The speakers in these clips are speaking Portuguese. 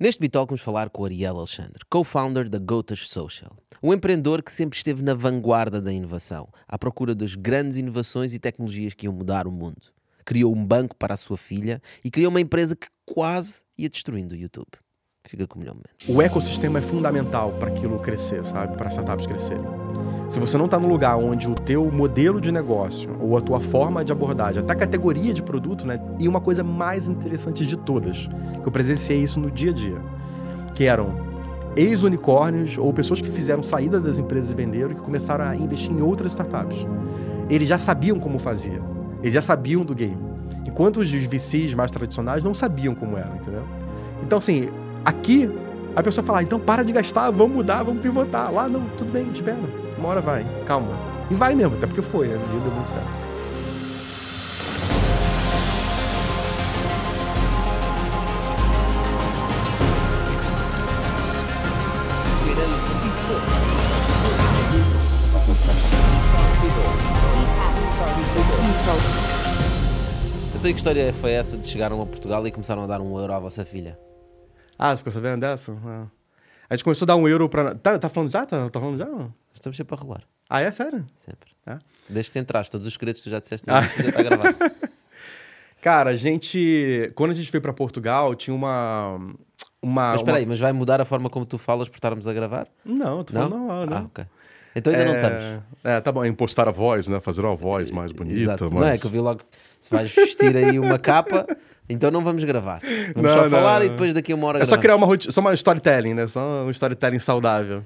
Neste Bitalk vamos falar com o Ariel Alexandre, co-founder da Gotas Social. Um empreendedor que sempre esteve na vanguarda da inovação, à procura das grandes inovações e tecnologias que iam mudar o mundo. Criou um banco para a sua filha e criou uma empresa que quase ia destruindo o YouTube. Fica com o melhor momento. O ecossistema é fundamental para aquilo crescer, sabe? Para as startups crescerem. Se você não está no lugar onde o teu modelo de negócio ou a tua forma de abordagem, até a categoria de produto, né? E uma coisa mais interessante de todas, que eu presenciei isso no dia a dia, que eram ex-unicórnios ou pessoas que fizeram saída das empresas e venderam e que começaram a investir em outras startups. Eles já sabiam como fazia, eles já sabiam do game, enquanto os VCs mais tradicionais não sabiam como era, entendeu? Então, assim, aqui a pessoa fala, então para de gastar, vamos mudar, vamos pivotar. Lá não, tudo bem, espera. Uma hora vai, calma. E vai mesmo, até porque foi, né? O dia deu muito certo. Então que história foi essa de chegaram a Portugal e começaram a dar €1 à vossa filha? Ah, você ficou sabendo dessa? Ah. A gente começou a dar €1 pra... Tá falando já? Tá falando já? Estamos sempre a rolar. Ah, é sério? Sempre. É? Desde que entraste, todos os segredos que tu já disseste no início já está gravado. Cara, quando a gente veio pra Portugal, tinha Mas espera aí, mas vai mudar a forma como tu falas por estarmos a gravar? Não, eu tô falando normal, né? Ah, ok. Então ainda não estamos. Tá bom, impostar a voz, né? Fazer uma voz mais bonita. Exato. Mais... Não é que eu vi logo, se vais vestir aí uma capa, então não vamos gravar. Vamos só falar e depois daqui a uma hora É só gravamos. criar uma rotina, só uma storytelling, né? Só um storytelling saudável.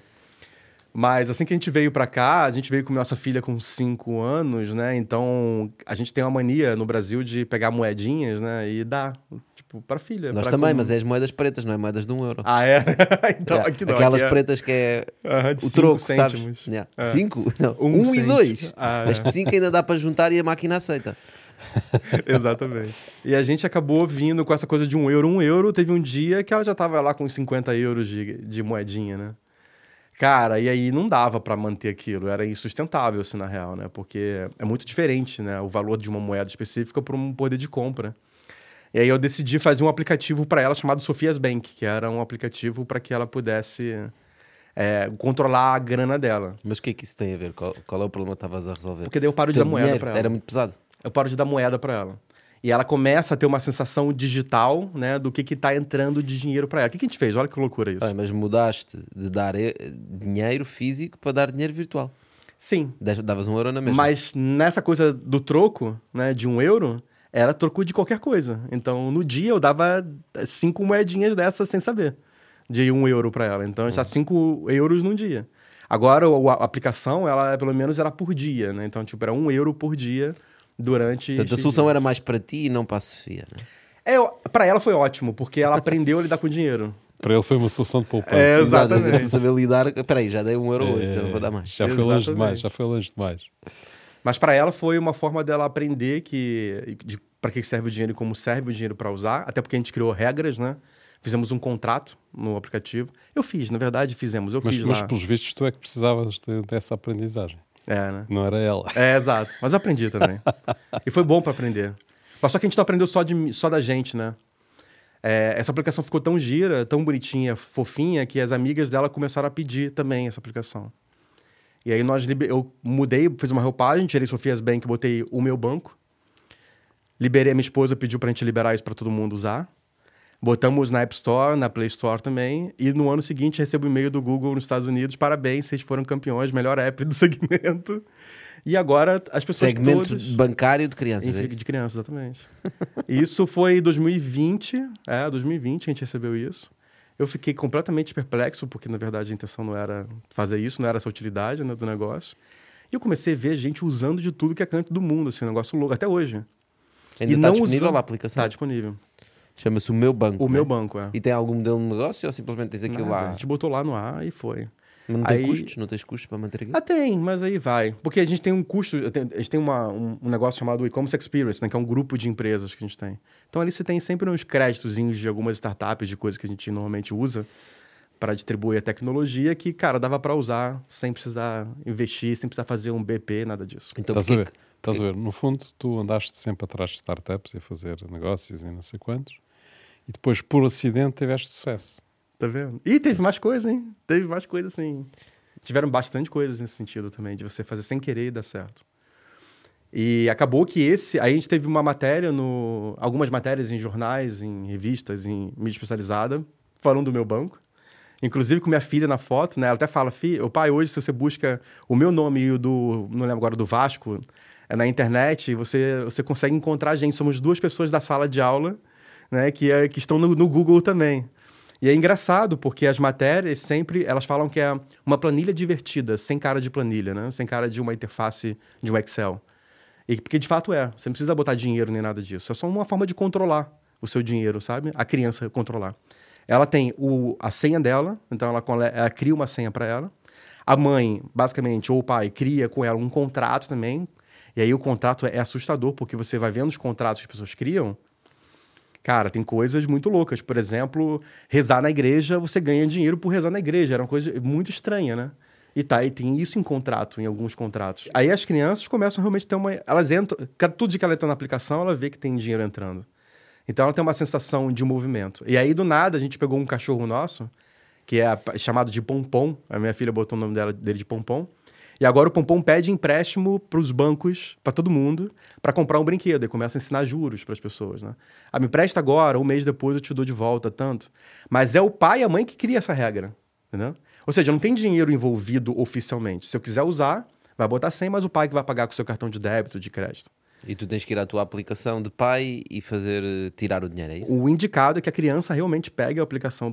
Mas assim que a gente veio pra cá, a gente veio com nossa filha com 5 anos, né? Então a gente tem uma mania no Brasil de pegar moedinhas, né? E dar, tipo, pra filha. Nós pra também, mas é as moedas pretas, não é moedas de €1. Ah, é? Então Yeah. aqui não. Aquelas aqui pretas que é de o 5 troco, cêntimos. sabes? Yeah. É. 5? Não. Um 1 e cêntimo. 2. Ah, As de 5 ainda dá para juntar e a máquina aceita. Exatamente. E a gente acabou vindo com essa coisa de €1. Teve um dia que ela já tava lá com uns €50 de moedinha, né? Cara, e aí não dava pra manter aquilo. Era insustentável, assim, na real, né? Porque é muito diferente, né? O valor de uma moeda específica para um poder de compra. E aí eu decidi fazer um aplicativo para ela chamado Sofia's Bank, que era um aplicativo para que ela pudesse controlar a grana dela. Mas o que é que isso tem a ver? Qual é o problema que estavas a resolver? Porque daí eu paro de dar moeda para ela. Era muito pesado. Eu paro de dar moeda para ela. E ela começa a ter uma sensação digital, né, do que tá entrando de dinheiro para ela. O que a gente fez? Olha que loucura isso. Mas mudaste de dar dinheiro físico para dar dinheiro virtual. Sim. Davas €1 na mesma. Mas nessa coisa do troco, né, de €1, era troco de qualquer coisa. Então, no dia, eu dava 5 moedinhas dessas sem saber. De €1 para ela. Então, já 5 euros num dia. Agora, a aplicação, ela pelo menos era por dia, né? Então, tipo, era €1 por dia durante... Portanto, a solução era mais para ti e não para a Sofia, né? Para ela foi ótimo, porque ela aprendeu a lidar com dinheiro. Para ele foi uma solução de poupança. Exatamente. Para saber lidar... Espera aí, já dei €1 hoje, já não vou dar mais. Já foi longe demais. Mas para ela foi uma forma dela aprender para que serve o dinheiro e como serve o dinheiro para usar. Até porque a gente criou regras, né? Fizemos um contrato no aplicativo. Fizemos. Mas pelos vistos, tu é que precisavas dessa aprendizagem. Né? Não era ela. Exato. Mas eu aprendi também. E foi bom para aprender. Mas só que a gente não aprendeu só da gente, né? Essa aplicação ficou tão gira, tão bonitinha, fofinha, que as amigas dela começaram a pedir também essa aplicação. E aí eu mudei, fiz uma roupagem, tirei Sofia's Bank, botei o meu banco. Liberei, a minha esposa pediu pra gente liberar isso para todo mundo usar. Botamos na App Store, na Play Store também. E no ano seguinte recebo um e-mail do Google nos Estados Unidos. Parabéns, vocês foram campeões, melhor app do segmento. E agora as pessoas segmento todas... bancário de crianças, de crianças, exatamente. Isso foi em 2020. 2020 a gente recebeu isso. Eu fiquei completamente perplexo, porque na verdade a intenção não era fazer isso, não era essa utilidade, né, do negócio. E eu comecei a ver gente usando de tudo que é canto do mundo, assim, um negócio louco, até hoje. Ainda está disponível a aplicação? Está disponível. Chama-se O Meu Banco. O Meu Banco, E tem algum modelo de negócio ou simplesmente tens aquilo lá? A gente botou lá no ar e foi. Mas não tem custos? Não tens custos para manter aquilo? Tem, mas aí vai. Porque a gente tem um custo, a gente tem um negócio chamado E-Commerce Experience, né, que é um grupo de empresas que a gente tem. Então ali você tem sempre uns créditozinhos de algumas startups, de coisas que a gente normalmente usa para distribuir a tecnologia que, cara, dava para usar sem precisar investir, sem precisar fazer um BP, nada disso. Então, estás a ver? No fundo, tu andaste sempre atrás de startups e a fazer negócios e não sei quantos, e depois, por acidente, tiveste sucesso. Tá vendo? E teve mais coisa, hein? Teve mais coisa, assim. Tiveram bastante coisas nesse sentido também, de você fazer sem querer e dar certo. E acabou que aí a gente teve uma matéria, algumas matérias em jornais, em revistas, em mídia especializada, falando do meu banco. Inclusive com minha filha na foto, né? Ela até fala, o pai, hoje se você busca o meu nome e o não lembro agora, do Vasco, na internet, você consegue encontrar a gente. Somos 2 pessoas da sala de aula, né? Que estão no Google também. E é engraçado, porque as matérias sempre, elas falam que é uma planilha divertida, sem cara de planilha, né? Sem cara de uma interface de um Excel. Porque de fato você não precisa botar dinheiro nem nada disso. É só uma forma de controlar o seu dinheiro, sabe? A criança controlar. Ela tem a senha dela, então ela cria uma senha para ela. A mãe, basicamente, ou o pai, cria com ela um contrato também. E aí o contrato é assustador, porque você vai vendo os contratos que as pessoas criam. Cara, tem coisas muito loucas. Por exemplo, rezar na igreja, você ganha dinheiro por rezar na igreja. Era uma coisa muito estranha, né? E tem isso em alguns contratos. Aí as crianças começam realmente a ter elas entram, tudo de que ela entra na aplicação, ela vê que tem dinheiro entrando. Então ela tem uma sensação de movimento. E aí, do nada, a gente pegou um cachorro nosso, que é chamado de Pompom. A minha filha botou o nome dele de Pompom. E agora o Pompom pede empréstimo para os bancos, para todo mundo, para comprar um brinquedo. E começa a ensinar juros para as pessoas, né? Me empresta agora, um mês depois eu te dou de volta, tanto. Mas é o pai e a mãe que cria essa regra, entendeu? Ou seja, não tem dinheiro envolvido oficialmente. Se eu quiser usar, vai botar 100, mas o pai que vai pagar com o seu cartão de débito, de crédito. E tu tens que ir à tua aplicação de pai e tirar o dinheiro, é isso? O indicado é que a criança realmente pegue a aplicação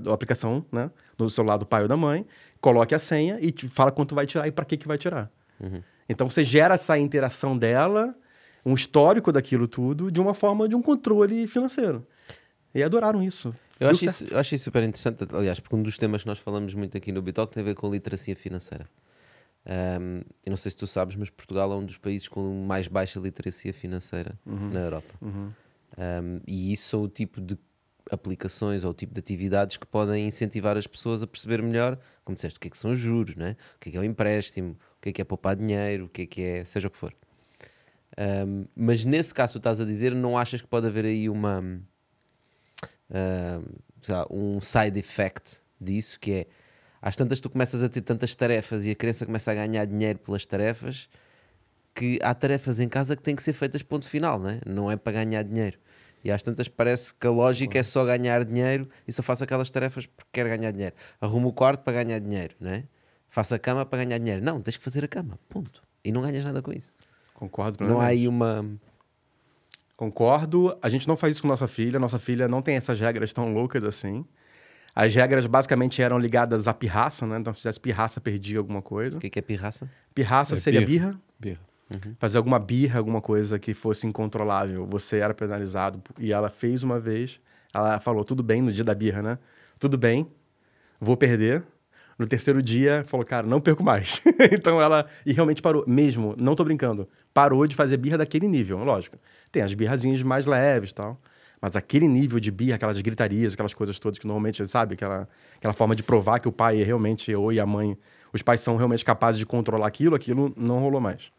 né, no celular do pai ou da mãe, coloque a senha e te fala quanto vai tirar e para que vai tirar. Uhum. Então você gera essa interação dela, um histórico daquilo tudo, de uma forma de um controle financeiro. E adoraram isso. Eu acho isso super interessante, aliás, porque um dos temas que nós falamos muito aqui no Bitalk tem a ver com literacia financeira. Eu não sei se tu sabes, mas Portugal é um dos países com mais baixa literacia financeira na Europa. E isso são o tipo de aplicações ou o tipo de atividades que podem incentivar as pessoas a perceber melhor, como disseste, o que é que são os juros, né? O que é o empréstimo, o que é poupar dinheiro, o que é seja o que for. Mas nesse caso tu estás a dizer, não achas que pode haver aí um side effect disso, que é, às tantas tu começas a ter tantas tarefas e a criança começa a ganhar dinheiro pelas tarefas, que há tarefas em casa que têm que ser feitas ponto final, né? Não é para ganhar dinheiro. E às tantas parece que a lógica é só ganhar dinheiro e só faço aquelas tarefas porque quero ganhar dinheiro. Arrumo o quarto para ganhar dinheiro, né? Faço a cama para ganhar dinheiro. Não, tens que fazer a cama, ponto. E não ganhas nada com isso. Concordo. Não há aí uma... Concordo. A gente não faz isso com nossa filha. Nossa filha não tem essas regras tão loucas assim. As regras basicamente eram ligadas à pirraça, né? Então, se fizesse pirraça, perdia alguma coisa. O que é pirraça? Pirraça seria birra. Birra. Fazer alguma birra, alguma coisa que fosse incontrolável. Você era penalizado. E ela fez uma vez. Ela falou, tudo bem, no dia da birra, né? Tudo bem, vou perder. No terceiro dia, falou, cara, não perco mais. Então ela... E realmente parou. Mesmo, não tô brincando. Parou de fazer birra daquele nível, lógico. Tem as birrazinhas mais leves e tal. Mas aquele nível de birra, aquelas gritarias, aquelas coisas todas que normalmente, sabe? Aquela forma de provar que o pai é realmente, ou e a mãe, os pais são realmente capazes de controlar aquilo não rolou mais.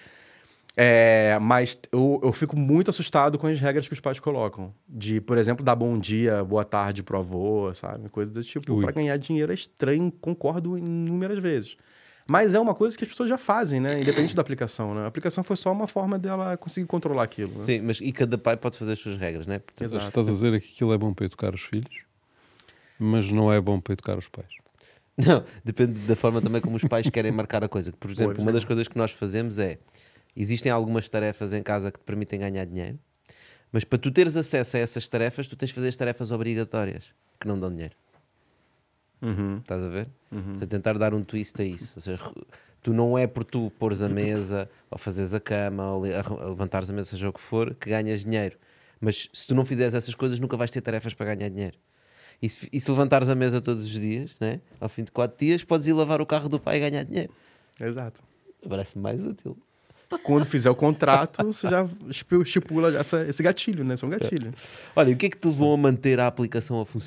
Mas eu fico muito assustado com as regras que os pais colocam. De, por exemplo, dar bom dia, boa tarde pro avô, sabe? Coisa do tipo, para ganhar dinheiro é estranho, concordo inúmeras vezes. Mas é uma coisa que as pessoas já fazem, né? Independente da aplicação, né? A aplicação foi só uma forma dela conseguir controlar aquilo. Né? Sim, mas e cada pai pode fazer as suas regras, né? Portanto, Mas estás a dizer que aquilo é bom para educar os filhos, mas não é bom para educar os pais. Não, depende da forma também como os pais querem marcar a coisa. Por exemplo, uma das coisas que nós fazemos é... Existem algumas tarefas em casa que te permitem ganhar dinheiro, mas para tu teres acesso a essas tarefas, tu tens de fazer as tarefas obrigatórias, que não dão dinheiro. Estás a ver? Ou tentar dar um twist a isso. Ou seja, tu não é por tu pôres a mesa, ou fazeres a cama, ou levantares a mesa, seja o que for, que ganhas dinheiro. Mas se tu não fizeres essas coisas, nunca vais ter tarefas para ganhar dinheiro. E se levantares a mesa todos os dias, né? Ao fim de 4 dias, podes ir lavar o carro do pai e ganhar dinheiro. Exato. Parece-me mais útil. Quando fizer o contrato, você já estipula esse gatilho, né? Isso é um gatilho. Olha, o que é que te levou a manter a aplicação a funcionar?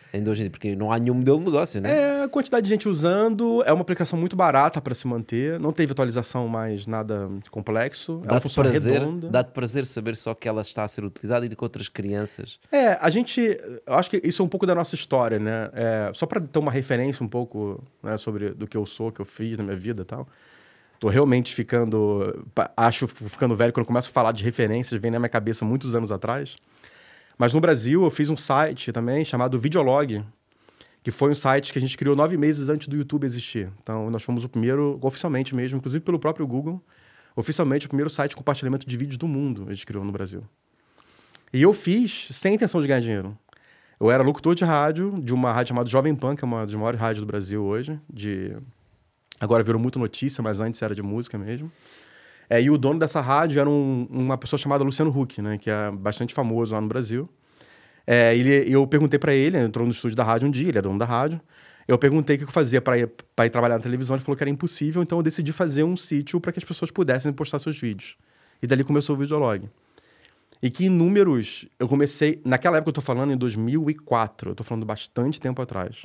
ainda hoje em dia, porque não há nenhum modelo de negócio, né? É, a quantidade de gente usando, é uma aplicação muito barata para se manter, não teve atualização mais nada complexo, ela funciona redonda. Dá-te prazer saber só que ela está a ser utilizada e que outras crianças... Eu acho que isso é um pouco da nossa história, né? Só para ter uma referência um pouco, né, sobre do que eu sou, que eu fiz na minha vida e tal. Tô realmente ficando velho quando começo a falar de referências, vem na minha cabeça muitos anos atrás. Mas no Brasil eu fiz um site também chamado Videolog, que foi um site que a gente criou 9 meses antes do YouTube existir. Então nós fomos o primeiro, oficialmente mesmo, inclusive pelo próprio Google, oficialmente o primeiro site de compartilhamento de vídeos do mundo a gente criou no Brasil. E eu fiz sem intenção de ganhar dinheiro. Eu era locutor de rádio, de uma rádio chamada Jovem Pan, que é uma das maiores rádios do Brasil hoje. Agora virou muito notícia, mas antes era de música mesmo. E o dono dessa rádio era uma pessoa chamada Luciano Huck, né? Que é bastante famoso lá no Brasil. Eu perguntei para ele entrou no estúdio da rádio um dia, ele é dono da rádio. Eu perguntei o que eu fazia para ir trabalhar na televisão, ele falou que era impossível, então eu decidi fazer um sítio para que as pessoas pudessem postar seus vídeos. E dali começou o Videolog. E que em números, eu comecei... Naquela época eu tô falando, em 2004, eu tô falando bastante tempo atrás.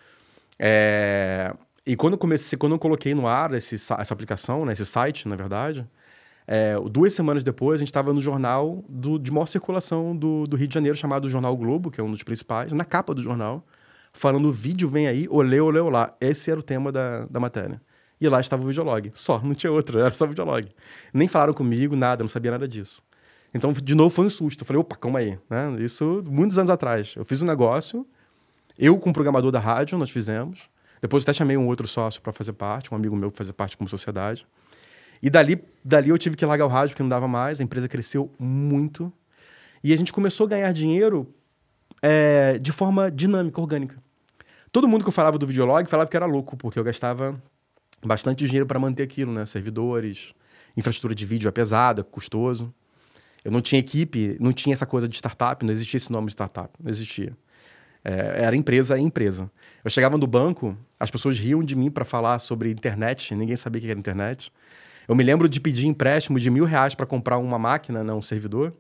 E quando eu coloquei no ar essa aplicação, né, esse site, na verdade, 2 semanas depois, a gente estava no jornal de maior circulação do Rio de Janeiro, chamado Jornal Globo, que é um dos principais, na capa do jornal, falando o vídeo vem aí, olê, olê, olá. Esse era o tema da matéria. E lá estava o Videolog. Só, não tinha outro, era só o Videolog. Nem falaram comigo, nada, não sabia nada disso. Então, de novo, foi um susto. Eu falei, opa, calma aí. Né? Isso, muitos anos atrás. Eu fiz um negócio, eu com o programador da rádio, nós fizemos. Depois eu até chamei um outro sócio para fazer parte, um amigo meu que fazia parte como sociedade. E dali eu tive que largar o rádio, porque não dava mais. A empresa cresceu muito. E a gente começou a ganhar dinheiro de forma dinâmica, orgânica. Todo mundo que eu falava do Videolog falava que era louco, porque eu gastava bastante dinheiro para manter aquilo, né? Servidores, infraestrutura de vídeo é pesada, custoso. Eu não tinha equipe, não tinha essa coisa de startup, não existia esse nome de startup, não existia. Era empresa em empresa. Eu chegava no banco, as pessoas riam de mim para falar sobre internet, ninguém sabia o que era internet. Eu me lembro de pedir empréstimo de R$1.000 para comprar uma máquina, né, um servidor.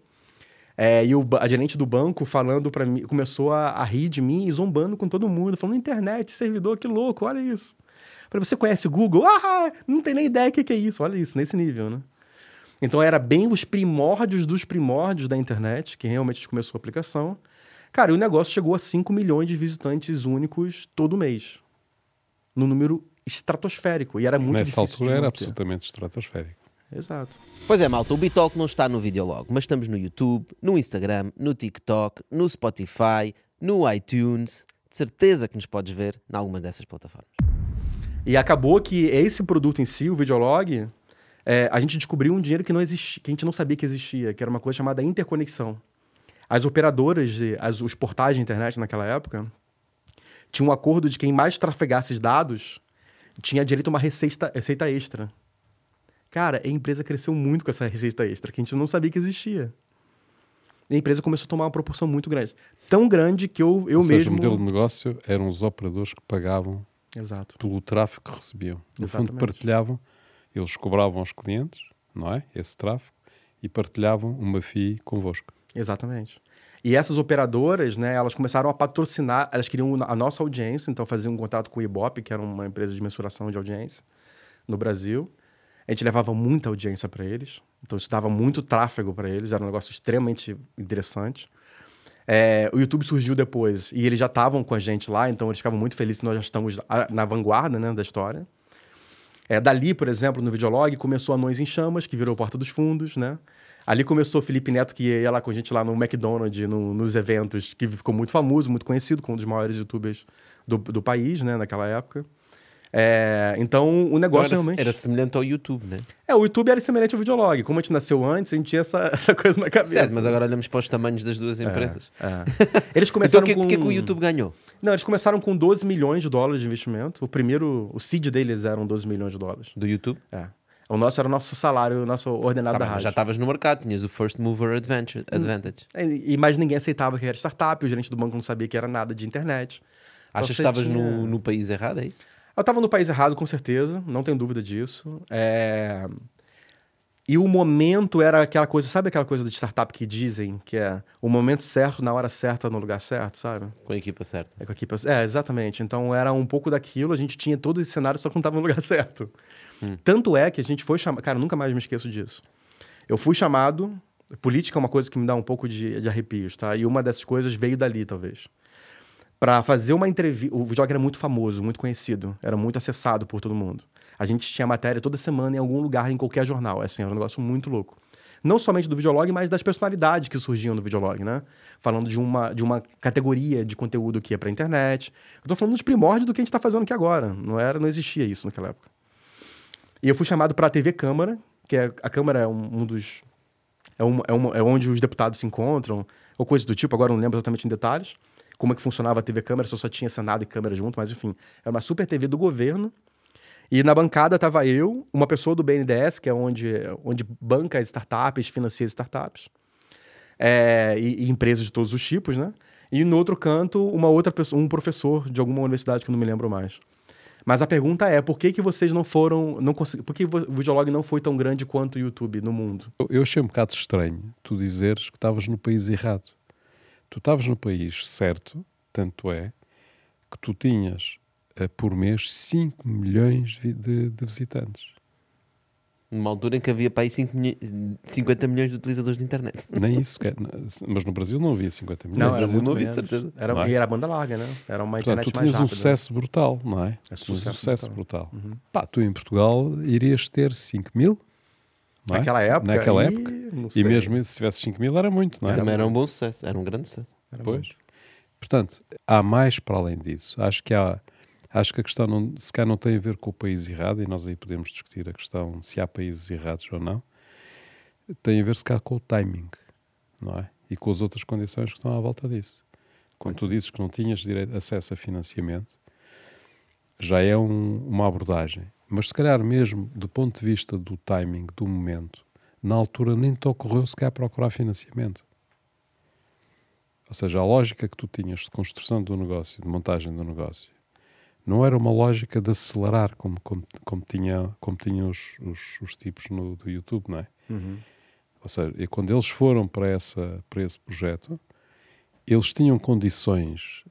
E a gerente do banco falando para mim, começou a rir de mim e zombando com todo mundo, falando internet, servidor, que louco, olha isso. Falei, você conhece o Google? Não tem nem ideia o que é isso, olha isso, nesse nível, né? Então, era bem os primórdios dos primórdios da internet, que realmente a gente começou a aplicação. Cara, e o negócio chegou a 5 milhões de visitantes únicos todo mês. Num número estratosférico. E era muito difícil. Nessa altura era absolutamente estratosférico. Exato. Pois é, malta, o Bitalk não está no Videolog, mas estamos no YouTube, no Instagram, no TikTok, no Spotify, no iTunes. De certeza que nos podes ver em alguma dessas plataformas. E acabou que esse produto em si, o Videolog... a gente descobriu um dinheiro que não existia, que a gente não sabia que existia, que era uma coisa chamada interconexão. As operadoras, os portais de internet naquela época, tinham um acordo de quem mais trafegasse dados tinha direito a uma receita extra. Cara, a empresa cresceu muito com essa receita extra, que a gente não sabia que existia. E a empresa começou a tomar uma proporção muito grande. Tão grande que eu Ou seja, mesmo... o modelo de negócio eram os operadores que pagavam Exato. pelo tráfego que recebiam. No Exatamente. fundo, partilhavam. Eles cobravam aos clientes, não é? Esse tráfego, e partilhavam uma FII convosco. Exatamente. E essas operadoras, né, elas começaram a patrocinar, elas queriam a nossa audiência, então faziam um contrato com o Ibope, que era uma empresa de mensuração de audiência no Brasil. A gente levava muita audiência para eles, então isso dava muito tráfego para eles, era um negócio extremamente interessante. O YouTube surgiu depois e eles já estavam com a gente lá, então eles ficavam muito felizes que nós já estamos na vanguarda, né, da história. Dali, por exemplo, no Videolog, começou Anões em Chamas, que virou Porta dos Fundos, né? Ali começou o Felipe Neto, que ia lá com a gente lá no McDonald's, nos eventos, que ficou muito famoso, muito conhecido, como um dos maiores youtubers do país, né, naquela época. Então, o negócio então realmente... Era semelhante ao YouTube, né? O YouTube era semelhante ao Videolog. Como a gente nasceu antes, a gente tinha essa coisa na cabeça. Certo, mas agora olhamos para os tamanhos das duas empresas. Eles começaram então, o que o YouTube ganhou? Não, eles começaram com $12 milhões de investimento. O seed deles eram $12 milhões. Do YouTube? O nosso era o nosso salário, o nosso ordenado da rádio. Já estavas no mercado, tinhas o First Mover Advantage. Mas ninguém aceitava que era startup, o gerente do banco não sabia que era nada de internet. Achas que estavas no país errado, é isso? Eu estava no país errado, com certeza, não tenho dúvida disso. E o momento era aquela coisa, sabe aquela coisa de startup que dizem que é o momento certo, na hora certa, no lugar certo, sabe? Com a equipa certa. É com a equipe, exatamente. Então era um pouco daquilo, a gente tinha todo esse cenário, só que não estava no lugar certo. Tanto é que a gente foi chamado, cara, nunca mais me esqueço disso. Eu fui chamado, política é uma coisa que me dá um pouco de arrepios, tá? E uma dessas coisas veio dali, talvez. Para fazer uma entrevista, o Videolog era muito famoso, muito conhecido, era muito acessado por todo mundo. A gente tinha matéria toda semana em algum lugar, em qualquer jornal. Assim, era um negócio muito louco. Não somente do Videolog, mas das personalidades que surgiam no Videolog, né? Falando de uma categoria de conteúdo que ia para a internet. Eu tô falando dos primórdios do que a gente está fazendo aqui agora. Não existia isso naquela época. E eu fui chamado para a TV Câmara, que a Câmara é é onde os deputados se encontram, ou coisa do tipo, agora eu não lembro exatamente em detalhes, como é que funcionava a TV Câmara, só tinha Senado e Câmara junto, mas enfim, era uma super TV do governo. E na bancada estava eu, uma pessoa do BNDES, que é onde banca as startups, financia as startups, e empresas de todos os tipos, né? E no outro canto, uma outra pessoa, um professor de alguma universidade que eu não me lembro mais. Mas a pergunta é, por que vocês não foram... por que o Videolog não foi tão grande quanto o YouTube no mundo? Eu achei um bocado estranho tu dizeres que estavas no país errado. Tu estavas no país certo, tanto é que tu tinhas por mês 5 milhões de visitantes. Numa altura em que havia para aí 50 milhões de utilizadores de internet. Nem isso, mas no Brasil não havia 50 milhões. Não, No era Brasil muito não havia, de menos. certeza. E era banda larga, né? Era uma Portanto, internet tu mais tinhas um rápida. sucesso brutal, não é? Sucesso Brutal. Pá, tu em Portugal irias ter 5 mil, não é? Naquela época. Naquela época. Não sei. E mesmo se tivesse 5 mil era muito, não é? Também era um bom sucesso, era um grande sucesso. Era Pois. muito. Portanto, há mais para além disso. Acho que a questão se calhar não tem a ver com o país errado, e nós aí podemos discutir a questão se há países errados ou não. Tem a ver se calhar com o timing, não é? E com as outras condições que estão à volta disso. Quando tu dizes que não tinhas acesso a financiamento, já é uma abordagem. Mas se calhar mesmo do ponto de vista do timing, do momento, na altura nem te ocorreu se calhar procurar financiamento. Ou seja, a lógica que tu tinhas de construção do negócio, de montagem do negócio, não era uma lógica de acelerar como tinham os tipos do YouTube, não é? Ou seja, e quando eles foram para esse projeto, eles tinham condições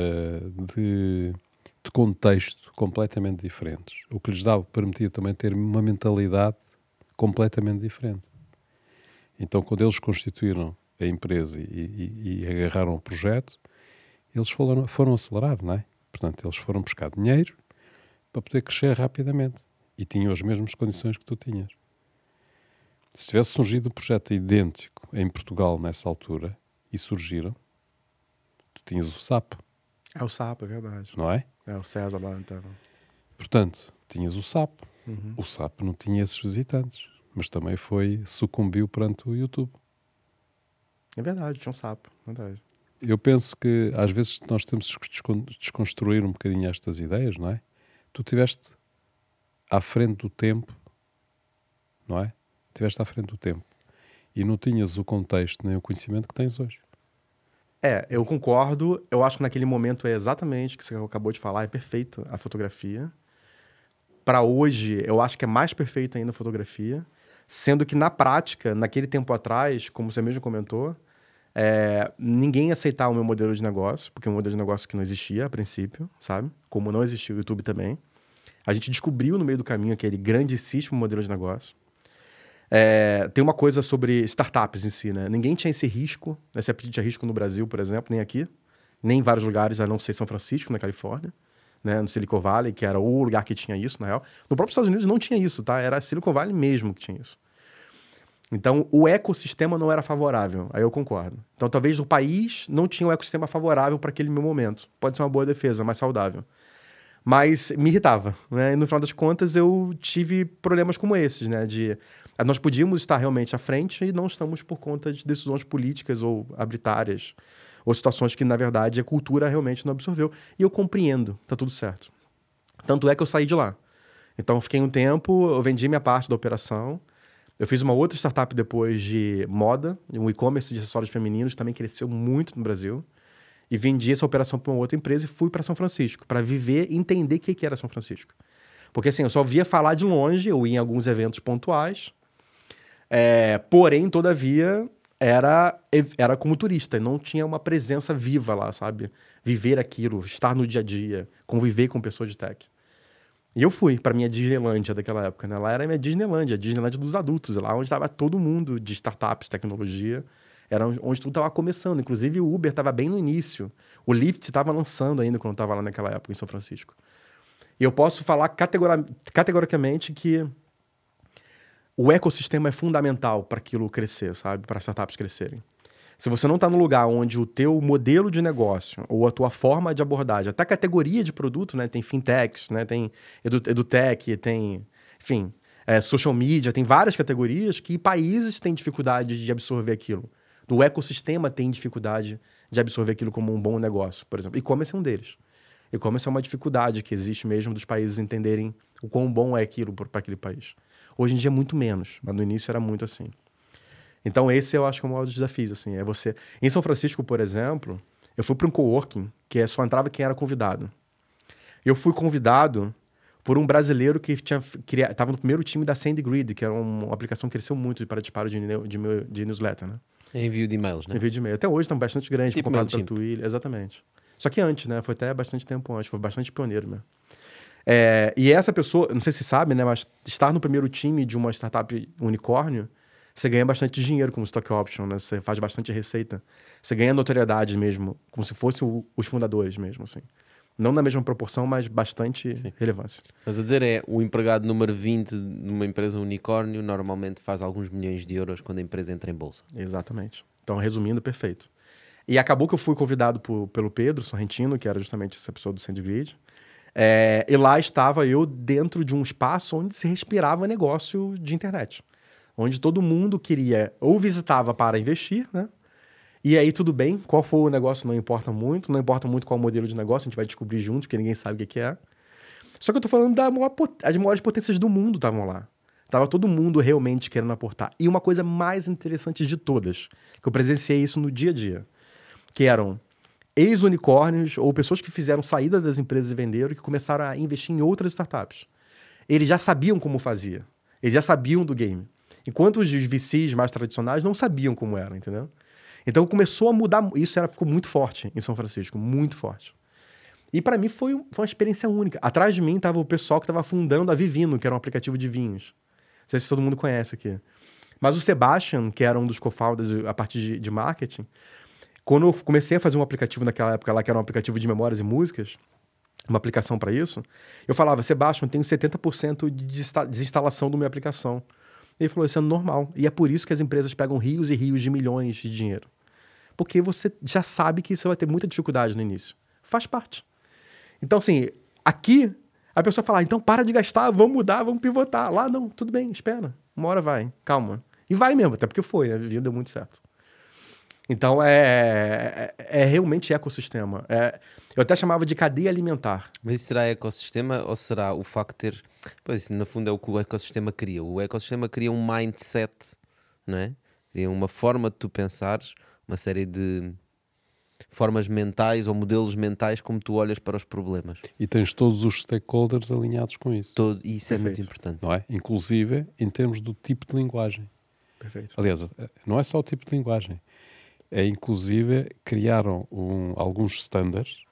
de contexto completamente diferentes, o que lhes permitia também ter uma mentalidade completamente diferente. Então, quando eles constituíram a empresa e agarraram o projeto, eles foram acelerar, não é? Portanto, eles foram buscar dinheiro para poder crescer rapidamente e tinham as mesmas condições que tu tinhas. Se tivesse surgido um projeto idêntico em Portugal nessa altura e surgiram, tu tinhas o SAP. É o SAP, é verdade. Não é? É o César lá, então. Portanto, tinhas o SAP. O SAP não tinha esses visitantes, mas também sucumbiu perante o YouTube. É verdade, tinha um SAP, verdade. Eu penso que às vezes nós temos que desconstruir um bocadinho estas ideias, não é? Tu estiveste à frente do tempo, não é? Estiveste à frente do tempo e não tinhas o contexto nem o conhecimento que tens hoje. Eu concordo. Eu acho que naquele momento é exatamente o que você acabou de falar, é perfeita a fotografia. Para hoje, eu acho que é mais perfeita ainda a fotografia, sendo que na prática, naquele tempo atrás, como você mesmo comentou, ninguém ia aceitar o meu modelo de negócio, porque é um modelo de negócio que não existia a princípio, sabe? Como não existia o YouTube também. A gente descobriu no meio do caminho aquele grandíssimo modelo de negócio. Tem uma coisa sobre startups em si, né? Ninguém tinha esse risco, esse apetite a risco no Brasil, por exemplo, nem aqui, nem em vários lugares, a não ser São Francisco, na Califórnia, né? No Silicon Valley, que era o lugar que tinha isso, na real. No próprio Estados Unidos não tinha isso, tá? Era Silicon Valley mesmo que tinha isso. Então, o ecossistema não era favorável, aí eu concordo. Então, talvez o país não tinha um ecossistema favorável para aquele meu momento. Pode ser uma boa defesa, mais saudável. Mas me irritava, né? E no final das contas, eu tive problemas como esses, né? Nós podíamos estar realmente à frente e não estamos por conta de decisões políticas ou arbitrárias, ou situações que, na verdade, a cultura realmente não absorveu. E eu compreendo, tá tudo certo. Tanto é que eu saí de lá. Então, eu fiquei um tempo, eu vendi minha parte da operação. Eu fiz uma outra startup depois de moda, um e-commerce de acessórios femininos, também cresceu muito no Brasil. E vendi essa operação para uma outra empresa e fui para São Francisco, para viver e entender o que era São Francisco. Porque assim, eu só via falar de longe, eu ia em alguns eventos pontuais, Porém, todavia, era como turista, não tinha uma presença viva lá, sabe? Viver aquilo, estar no dia a dia, conviver com pessoas de tech. E eu fui para minha Disneylândia daquela época, né? Lá era a minha Disneylândia, a Disneylândia dos adultos, lá onde estava todo mundo de startups, tecnologia, era onde tudo estava começando. Inclusive o Uber estava bem no início, o Lyft estava lançando ainda quando eu estava lá naquela época em São Francisco. E eu posso falar categoricamente que o ecossistema é fundamental para aquilo crescer, sabe? Para as startups crescerem. Se você não está no lugar onde o teu modelo de negócio ou a tua forma de abordagem, até a categoria de produto, né? Tem fintechs, né? Tem edutech, tem, enfim, social media, tem várias categorias que países têm dificuldade de absorver aquilo. O ecossistema tem dificuldade de absorver aquilo como um bom negócio, por exemplo. E-commerce é um deles. E-commerce é uma dificuldade que existe mesmo dos países entenderem o quão bom é aquilo para aquele país. Hoje em dia é muito menos, mas no início era muito assim. Então esse eu acho que é o maior dos desafios, assim, é você... Em São Francisco, por exemplo, eu fui para um coworking, que só entrava quem era convidado. Eu fui convidado por um brasileiro que estava no primeiro time da SendGrid, que era uma aplicação que cresceu muito para disparo de newsletter, né? Envio de e-mails, né? Envio de e-mail. Até hoje estão bastante grandes, Tipo foi comprado pela MailChimp. Twilio, exatamente. Só que antes, né? Foi até bastante tempo antes, foi bastante pioneiro mesmo. E essa pessoa, não sei se sabe, né? Mas estar no primeiro time de uma startup unicórnio, você ganha bastante dinheiro como stock option, né? Você faz bastante receita. Você ganha notoriedade mesmo, como se fosse os fundadores mesmo, assim. Não na mesma proporção, mas bastante relevância. Mas a dizer o empregado número 20 numa empresa unicórnio normalmente faz alguns milhões de euros quando a empresa entra em bolsa. Exatamente. Então, resumindo, perfeito. E acabou que eu fui convidado pelo Pedro Sorrentino, que era justamente essa pessoa do SendGrid. E lá estava eu dentro de um espaço onde se respirava negócio de internet. Onde todo mundo queria ou visitava para investir, né? E aí tudo bem, qual for o negócio não importa muito qual o modelo de negócio, a gente vai descobrir junto, porque ninguém sabe o que é. Só que eu tô falando as maiores potências do mundo estavam lá. Tava todo mundo realmente querendo aportar. E uma coisa mais interessante de todas, que eu presenciei isso no dia a dia, que eram ex-unicórnios ou pessoas que fizeram saída das empresas e venderam e que começaram a investir em outras startups. Eles já sabiam como fazia. Eles já sabiam do game. Enquanto os VCs mais tradicionais não sabiam como era, entendeu? Então começou a mudar. Isso ficou muito forte em São Francisco, muito forte. E para mim foi uma experiência única. Atrás de mim estava o pessoal que estava fundando a Vivino, que era um aplicativo de vinhos. Não sei se todo mundo conhece aqui. Mas o Sebastian, que era um dos co-founders a partir de marketing, quando eu comecei a fazer um aplicativo naquela época lá, que era um aplicativo de memórias e músicas, uma aplicação para isso, eu falava, Sebastian, tenho 70% de desinstalação da minha aplicação. Ele falou, isso é normal. E é por isso que as empresas pegam rios e rios de milhões de dinheiro. Porque você já sabe que você vai ter muita dificuldade no início. Faz parte. Então, assim, aqui, a pessoa fala, então para de gastar, vamos mudar, vamos pivotar. Lá, não, tudo bem, espera. Uma hora vai, calma. E vai mesmo, até porque foi, né? Deu muito certo. Então, é realmente ecossistema. Eu até chamava de cadeia alimentar. Mas isso será ecossistema ou será o facto de ter... Pois, no fundo é o que o ecossistema cria. O ecossistema cria um mindset, não é? Cria uma forma de tu pensares, uma série de formas mentais ou modelos mentais como tu olhas para os problemas. E tens todos os stakeholders alinhados com isso. E isso é muito importante. Não é? Inclusive em termos do tipo de linguagem. Perfeito. Aliás, não é só o tipo de linguagem. Inclusive, criaram alguns standards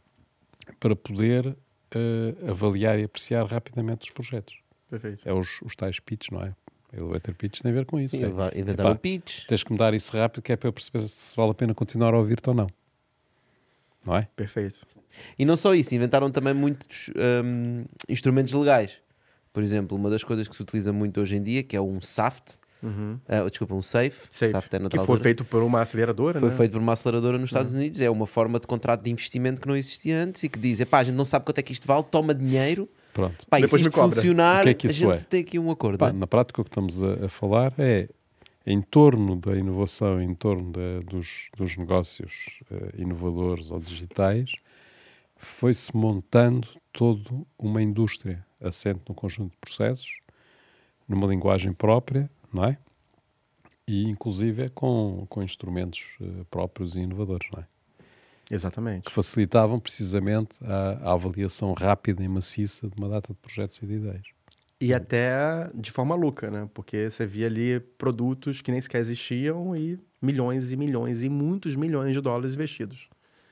para poder avaliar e apreciar rapidamente os projetos. Perfeito. Os tais pitch, não é? Elevator pitch tem a ver com isso. Sim, inventaram o pitch. Tens que mudar isso rápido, que é para eu perceber se vale a pena continuar a ouvir-te ou não. Não é? Perfeito. E não só isso, inventaram também muitos instrumentos legais. Por exemplo, uma das coisas que se utiliza muito hoje em dia, que é um SAFT, um SAFE. SAFT é que foi feito por uma aceleradora, Foi né? feito por uma aceleradora nos Estados Unidos. É uma forma de contrato de investimento que não existia antes e que diz, a gente não sabe quanto é que isto vale, toma dinheiro. Pronto. E se isto funcionar, que a gente tem aqui um acordo. Na prática, o que estamos a falar é em torno da inovação, em torno dos negócios inovadores ou digitais, foi-se montando toda uma indústria assente num conjunto de processos, numa linguagem própria, não é? E inclusive com instrumentos próprios e inovadores, não é? Exatamente. Que facilitavam precisamente a avaliação rápida e maciça de uma data de projetos e de ideias. E até de forma louca, né? Porque você via ali produtos que nem sequer existiam e milhões e muitos milhões de dólares investidos.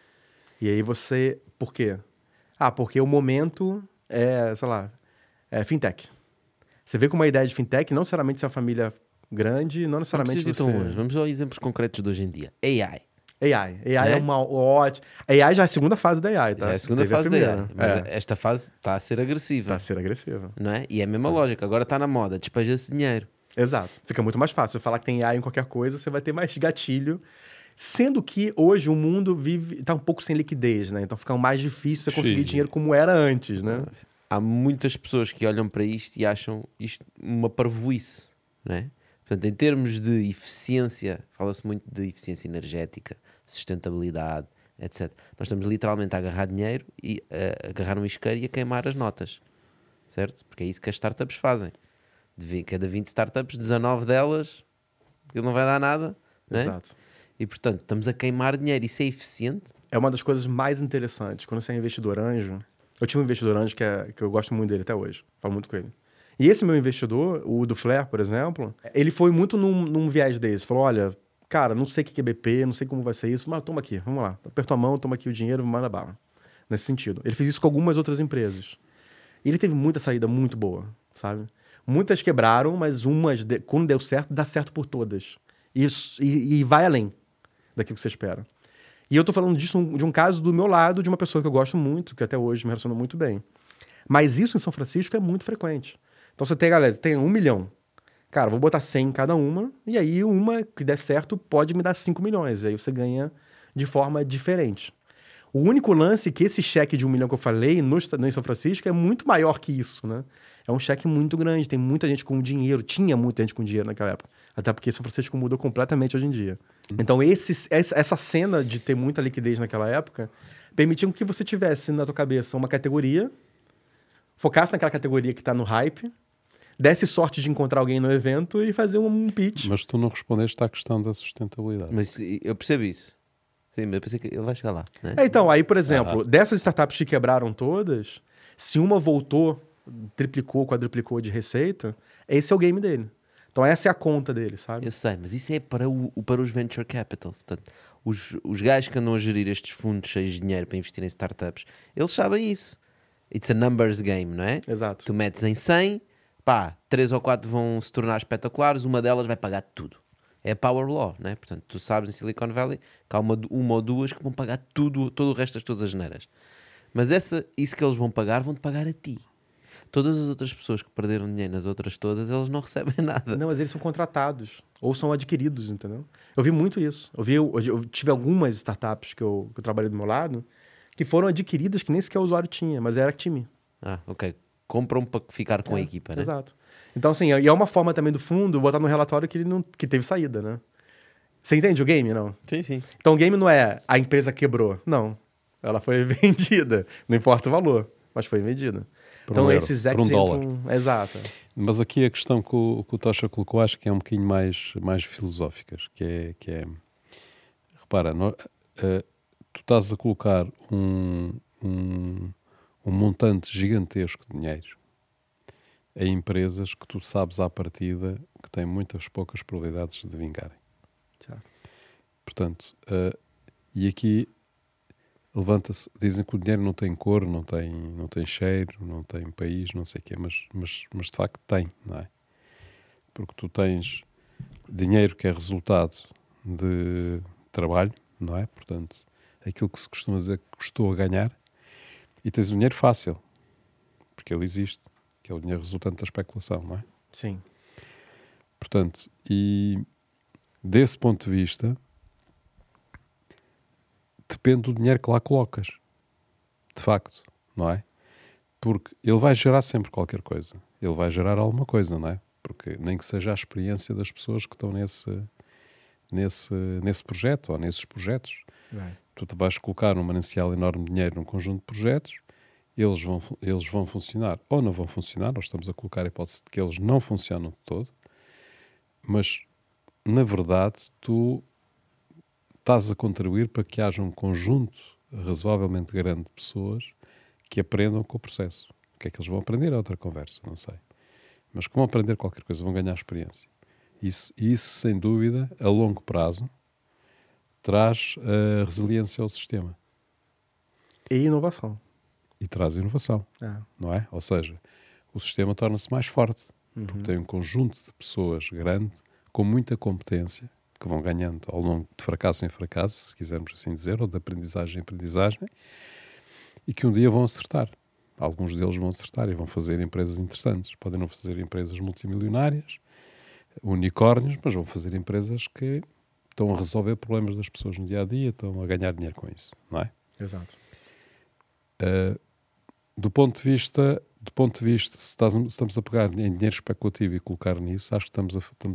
E aí você... Por quê? Porque o momento é, sei lá, é fintech. Você vê com uma ideia de fintech, não necessariamente ser uma família grande, não Não necessariamente preciso ir você... tão longe. Vamos a exemplos concretos de hoje em dia. AI. AI Né? é uma ótima... AI já é a segunda fase da AI, tá? Já é a segunda Teve fase da primeira. AI. Mas esta fase está a ser agressiva. Tá a ser agressiva. Não é? E é a mesma lógica. Agora está na moda. Despeja-se dinheiro. Exato. Fica muito mais fácil. Você falar que tem AI em qualquer coisa, você vai ter mais gatilho. Sendo que hoje o mundo tá um pouco sem liquidez, né? Então fica mais difícil você conseguir Sim. dinheiro como era antes, né? Há muitas pessoas que olham para isto e acham isto uma parvoíce, não é? Portanto, em termos de eficiência, fala-se muito de eficiência energética, sustentabilidade, etc. Nós estamos literalmente a agarrar dinheiro e a agarrar um isqueiro e a queimar as notas, certo? Porque é isso que as startups fazem. De cada 20 startups, 19 delas, que não vai dar nada, não é? Exato. E, portanto, estamos a queimar dinheiro. Isso é eficiente? É uma das coisas mais interessantes. Quando você é investidor anjo... Eu tive um investidor anjo que eu gosto muito dele até hoje. Falo muito com ele. E esse meu investidor, o do Flair, por exemplo, ele foi muito num viés desse. Falou, olha, cara, não sei o que é BP, não sei como vai ser isso, mas toma aqui, vamos lá. Aperta a mão, toma aqui o dinheiro, manda bala. Nesse sentido. Ele fez isso com algumas outras empresas. E ele teve muita saída muito boa, sabe? Muitas quebraram, mas umas, quando deu certo, dá certo por todas. E vai além daquilo que você espera. E eu tô falando disso de um caso do meu lado, de uma pessoa que eu gosto muito, que até hoje me relaciona muito bem. Mas isso em São Francisco é muito frequente. Então você tem, galera, tem 1 milhão. Cara, vou botar 100 em cada uma, e aí uma que der certo pode me dar 5 milhões. E aí você ganha de forma diferente. O único lance é que esse cheque de 1 milhão que eu falei no São Francisco é muito maior que isso, né? É um cheque muito grande, tem muita gente com dinheiro, tinha muita gente com dinheiro naquela época. Até porque São Francisco mudou completamente hoje em dia. Então essa cena de ter muita liquidez naquela época permitiu que você tivesse na tua cabeça uma categoria, focasse naquela categoria que está no hype, desse sorte de encontrar alguém no evento e fazer um pitch. Mas tu não respondeste à questão da sustentabilidade. Mas eu percebo isso. Sim, mas eu pensei que ele vai chegar lá, né? Então, aí, por exemplo, dessas startups que quebraram todas, se uma voltou, triplicou, quadruplicou de receita, esse é o game dele. Então essa é a conta dele, sabe? Eu sei, mas isso é para os venture capitals. Portanto, os gajos que andam a gerir estes fundos cheios de dinheiro para investir em startups, eles sabem isso. It's a numbers game, não é? Exato. Tu metes em 100, 3 ou 4 vão se tornar espetaculares, uma delas vai pagar tudo. É a power law, não é? Portanto, tu sabes em Silicon Valley que há uma ou duas que vão pagar tudo, todo o resto das tuas asneiras. Mas isso que eles vão-te pagar a ti. Todas as outras pessoas que perderam dinheiro nas outras todas, eles não recebem nada. Não, mas eles são contratados ou são adquiridos, entendeu? Eu vi muito isso. Eu tive algumas startups que eu trabalhei do meu lado que foram adquiridas que nem sequer o usuário tinha, mas era time. Ok. Compram para ficar com a equipa, né? Exato. Então, assim, e é uma forma também do fundo botar no relatório que teve saída, né? Você entende o game, não? Sim, sim. Então, o game não é a empresa quebrou. Não. Ela foi vendida. Não importa o valor, mas foi vendida. Então, esses exits entram... Exato. Mas aqui a questão que o Tocha colocou, acho que é um bocadinho mais filosóficas, que é repara, tu estás a colocar um montante gigantesco de dinheiro em empresas que tu sabes à partida que têm muitas poucas probabilidades de vingarem. Certo. Portanto, e aqui levanta-se, dizem que o dinheiro não tem cor, não tem cheiro, não tem país, não sei o quê, mas de facto tem, não é? Porque tu tens dinheiro que é resultado de trabalho, não é? Portanto, aquilo que se costuma dizer que custou a ganhar, e tens o dinheiro fácil, porque ele existe, que é o dinheiro resultante da especulação, não é? Sim. Portanto, e desse ponto de vista, depende do dinheiro que lá colocas, de facto, não é? Porque ele vai gerar sempre qualquer coisa, ele vai gerar alguma coisa, não é? Porque nem que seja a experiência das pessoas que estão nesse projeto ou nesses projetos. Right. Tu te vais colocar um manancial enorme de dinheiro num conjunto de projetos, eles vão funcionar ou não vão funcionar, nós estamos a colocar a hipótese de que eles não funcionam de todo, mas na verdade tu estás a contribuir para que haja um conjunto razoavelmente grande de pessoas que aprendam com o processo. O que é que eles vão aprender é outra conversa, não sei. mas que vão aprender qualquer coisa, vão ganhar experiência. Isso, sem dúvida, a longo prazo, traz resiliência ao sistema. E inovação. E traz inovação, não é? Ou seja, o sistema torna-se mais forte, porque tem um conjunto de pessoas grande, com muita competência, que vão ganhando ao longo de fracasso em fracasso, se quisermos assim dizer, ou de aprendizagem em aprendizagem, e que um dia vão acertar. Alguns deles vão acertar e vão fazer empresas interessantes. Podem não fazer empresas multimilionárias, unicórnios, mas vão fazer empresas que estão a resolver problemas das pessoas no dia-a-dia, estão a ganhar dinheiro com isso, não é? Exato. Do ponto de vista, se estamos a pegar em dinheiro especulativo e colocar nisso, acho que estamos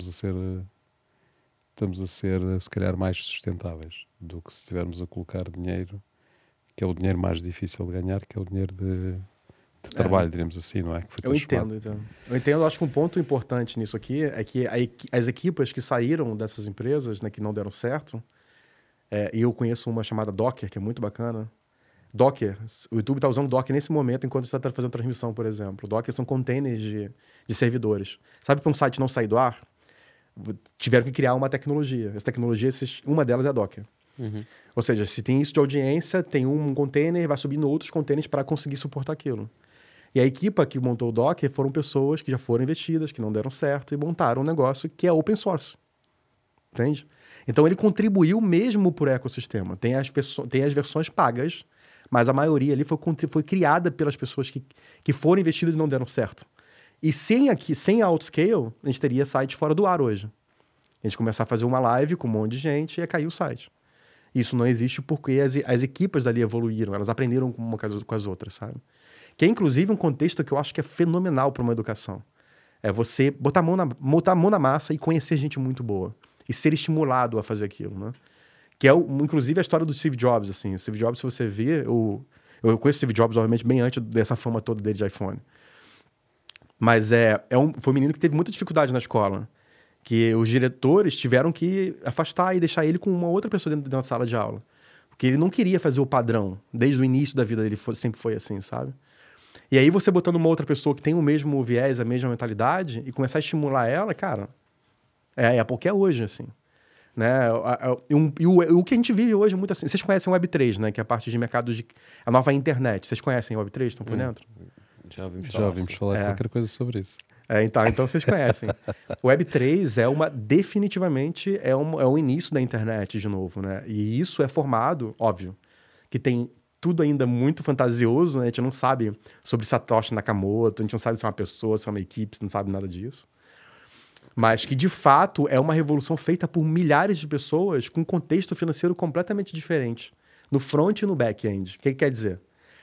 a ser, se calhar, mais sustentáveis do que se estivermos a colocar dinheiro, que é o dinheiro mais difícil de ganhar, que é o dinheiro de trabalho, diríamos assim, não é? Que foi Eu entendo. Acho que um ponto importante nisso aqui é que as equipas que saíram dessas empresas, né, que não deram certo, e eu conheço uma chamada Docker, que é muito bacana. Docker, o YouTube está usando Docker nesse momento enquanto você está fazendo transmissão, por exemplo. Docker são containers de servidores. Sabe, para um site não sair do ar, tiveram que criar uma tecnologia. Essa tecnologia, uma delas é a Docker. Ou seja, se tem isso de audiência, tem um container, vai subindo outros containers para conseguir suportar aquilo. E a equipa que montou o Docker foram pessoas que já foram investidas, que não deram certo e montaram um negócio que é open source. Entende? Então ele contribuiu mesmo para o ecossistema. Tem as versões pagas, mas a maioria ali foi criada pelas pessoas que foram investidas e não deram certo. E sem a Outscale, a gente teria sites fora do ar hoje. A gente começar a fazer uma live com um monte de gente e ia cair o site. Isso não existe porque as equipas dali evoluíram, elas aprenderam uma com as outras, sabe? Que é, inclusive, um contexto que eu acho que é fenomenal para uma educação. É você botar a mão na massa e conhecer gente muito boa. E ser estimulado a fazer aquilo, né? Que é, inclusive, a história do Steve Jobs, assim. Steve Jobs, se você ver... Eu conheço o Steve Jobs, obviamente, bem antes dessa fama toda dele de iPhone. Mas foi um menino que teve muita dificuldade na escola. Que os diretores tiveram que afastar e deixar ele com uma outra pessoa dentro da sala de aula. Porque ele não queria fazer o padrão. Desde o início da vida dele sempre foi assim, sabe? E aí você botando uma outra pessoa que tem o mesmo viés, a mesma mentalidade, e começar a estimular ela, cara, é porque é hoje, assim. Né? O que a gente vive hoje é muito assim. Vocês conhecem o Web3, né? Que é a parte de mercado a nova internet. Vocês conhecem o Web3? Estão por dentro? Já ouvimos falar qualquer coisa sobre isso. Então vocês conhecem. O Web3 definitivamente é o início da internet de novo, né? E isso é formado, óbvio, que tem tudo ainda muito fantasioso, né? A gente não sabe sobre Satoshi Nakamoto, a gente não sabe se é uma pessoa, se é uma equipe, não sabe nada disso. Mas que, de fato, é uma revolução feita por milhares de pessoas com um contexto financeiro completamente diferente. No front e no back-end. O que quer dizer?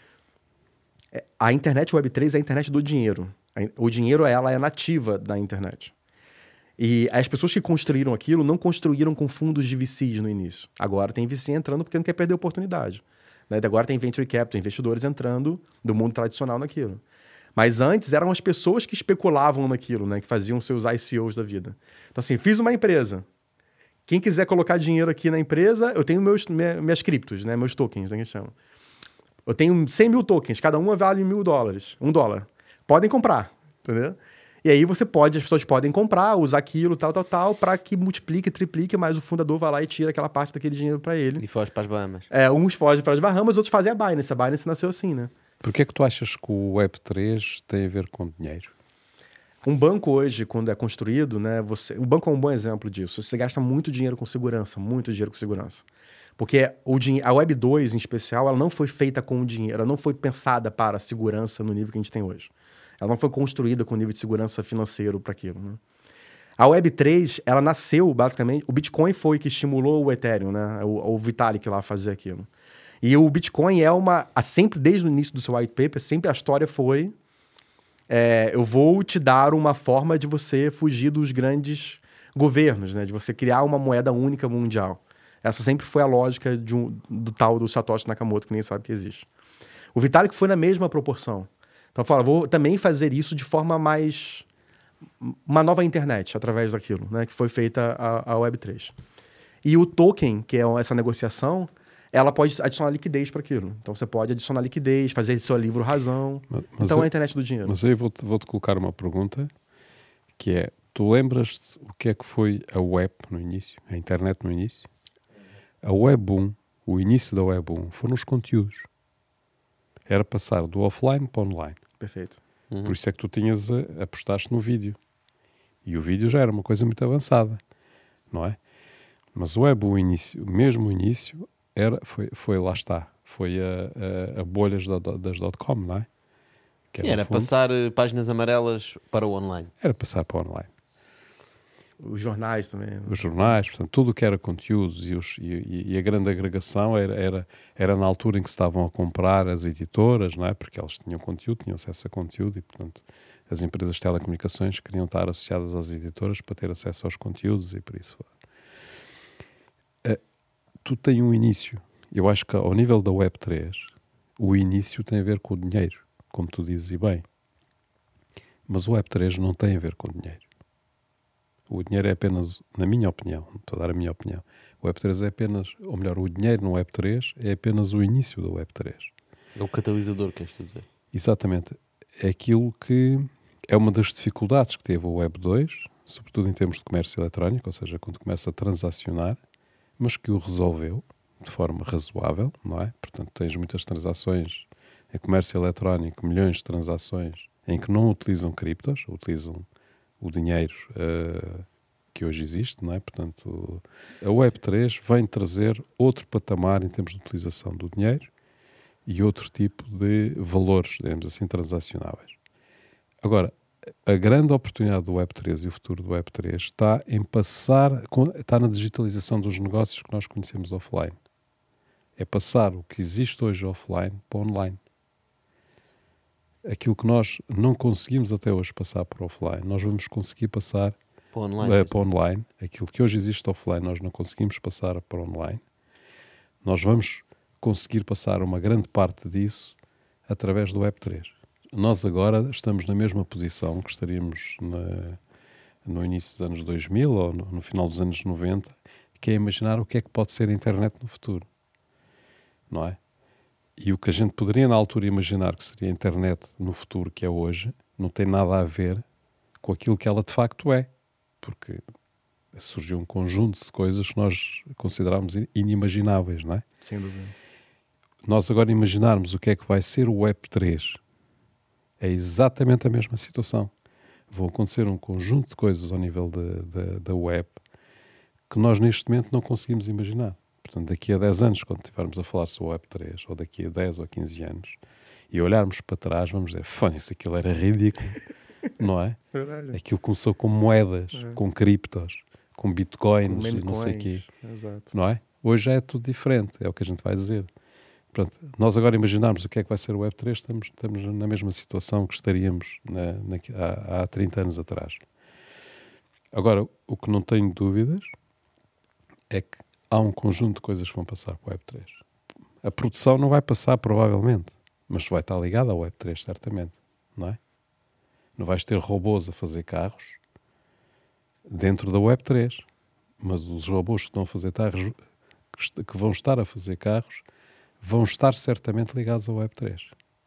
A internet Web3 é a internet do dinheiro. O dinheiro, ela é nativa da internet. E as pessoas que construíram aquilo não construíram com fundos de VCs no início. Agora tem VC entrando porque não quer perder a oportunidade. Né? Agora tem Venture Capital, investidores entrando do mundo tradicional naquilo. Mas antes eram as pessoas que especulavam naquilo, né? Que faziam seus ICOs da vida. Então assim, fiz uma empresa. Quem quiser colocar dinheiro aqui na empresa, eu tenho minhas criptos, né? Meus tokens, né, que chama. Eu tenho 100 mil tokens, cada uma vale $1.000, $1. Podem comprar, entendeu? E aí as pessoas podem comprar, usar aquilo, tal, para que multiplique, triplique, mas o fundador vai lá e tira aquela parte daquele dinheiro para ele. E foge para as Bahamas. Uns fogem para as Bahamas, outros fazem a Binance. A Binance nasceu assim, né? Por que é que tu achas que o Web3 tem a ver com dinheiro? Um banco hoje, quando é construído, né? O banco é um bom exemplo disso. Você gasta muito dinheiro com segurança, muito dinheiro com segurança. Porque a Web 2, em especial, ela não foi feita com dinheiro, ela não foi pensada para a segurança no nível que a gente tem hoje. Ela não foi construída com nível de segurança financeiro para aquilo, né? A Web 3, ela nasceu, basicamente... O Bitcoin foi que estimulou o Ethereum, né? O Vitalik lá fazer aquilo. E o Bitcoin sempre, desde o início do seu white paper, sempre a história foi... eu vou te dar uma forma de você fugir dos grandes governos, né? De você criar uma moeda única mundial. Essa sempre foi a lógica do tal do Satoshi Nakamoto, que nem sabe que existe. O Vitalik foi na mesma proporção. Então, fala, vou também fazer isso de forma mais... Uma nova internet, através daquilo, né? Que foi feita a Web3. E o token, que é essa negociação, ela pode adicionar liquidez para aquilo. Então, você pode adicionar liquidez, fazer seu livro razão. Então, é a internet do dinheiro. Mas aí vou-te colocar uma pergunta que é, tu lembras-te o que é que foi a web no início, a internet no início? A Web 1, o início da Web 1, foram os conteúdos. Era passar do offline para o online. Perfeito. Por isso é que tu apostaste no vídeo. E o vídeo já era uma coisa muito avançada, não é? Mas o Web 1, mesmo o início, foi lá está. Foi a bolhas das .com, não é? Que Sim, era fundo, passar páginas amarelas para o online. Era passar para o online. Os jornais também. Né? Os jornais, portanto, tudo o que era conteúdos e a grande agregação era na altura em que se estavam a comprar as editoras, não é? Porque elas tinham conteúdo, tinham acesso a conteúdo e, portanto, as empresas de telecomunicações queriam estar associadas às editoras para ter acesso aos conteúdos e por isso fora. Tu tens um início. Eu acho que ao nível da Web3, o início tem a ver com o dinheiro, como tu dizes e bem. Mas o Web3 não tem a ver com dinheiro. O dinheiro é apenas, na minha opinião, estou a dar a minha opinião, o Web3 é apenas, ou melhor, o dinheiro no Web3 é apenas o início do Web3. É o catalisador, queres tu dizer? Exatamente. É aquilo que é uma das dificuldades que teve o Web2, sobretudo em termos de comércio eletrónico, ou seja, quando começa a transacionar, mas que o resolveu de forma razoável, não é? Portanto, tens muitas transações em comércio eletrónico, milhões de transações em que não utilizam criptos, utilizam o dinheiro que hoje existe, não é? Portanto, a Web3 vem trazer outro patamar em termos de utilização do dinheiro e outro tipo de valores, digamos assim, transacionáveis. Agora, a grande oportunidade do Web3 e o futuro do Web3 está está na digitalização dos negócios que nós conhecemos offline. É passar o que existe hoje offline para online. Aquilo que nós não conseguimos até hoje passar para offline, nós vamos conseguir passar para online. Para online. Aquilo que hoje existe offline, nós não conseguimos passar para online. Nós vamos conseguir passar uma grande parte disso através do Web3. Nós agora estamos na mesma posição que estaríamos no início dos anos 2000 ou no final dos anos 90, que é imaginar o que é que pode ser a internet no futuro. Não é? E o que a gente poderia na altura imaginar que seria a internet no futuro, que é hoje, não tem nada a ver com aquilo que ela de facto é. Porque surgiu um conjunto de coisas que nós consideramos inimagináveis, não é? Sem dúvida. Nós agora imaginarmos o que é que vai ser o Web3, é exatamente a mesma situação. Vão acontecer um conjunto de coisas ao nível da web que nós neste momento não conseguimos imaginar. Portanto, daqui a 10 anos, quando estivermos a falar sobre o Web3, ou daqui a 10 ou 15 anos, e olharmos para trás, vamos dizer, isso aquilo era ridículo, não é? Verdade. Aquilo começou com moedas, com criptos, com bitcoins e não sei o quê. Exato. Não é? Hoje já é tudo diferente, é o que a gente vai dizer. Pronto, nós agora imaginarmos o que é que vai ser o Web3, estamos na mesma situação que estaríamos há 30 anos atrás. Agora, o que não tenho dúvidas é que há um conjunto de coisas que vão passar para o Web3. A produção não vai passar, provavelmente, mas vai estar ligada ao Web3, certamente, não é? Não vais ter robôs a fazer carros dentro da Web3, mas os robôs que estão a fazer carros, que vão estar a fazer carros, vão estar certamente ligados ao Web3.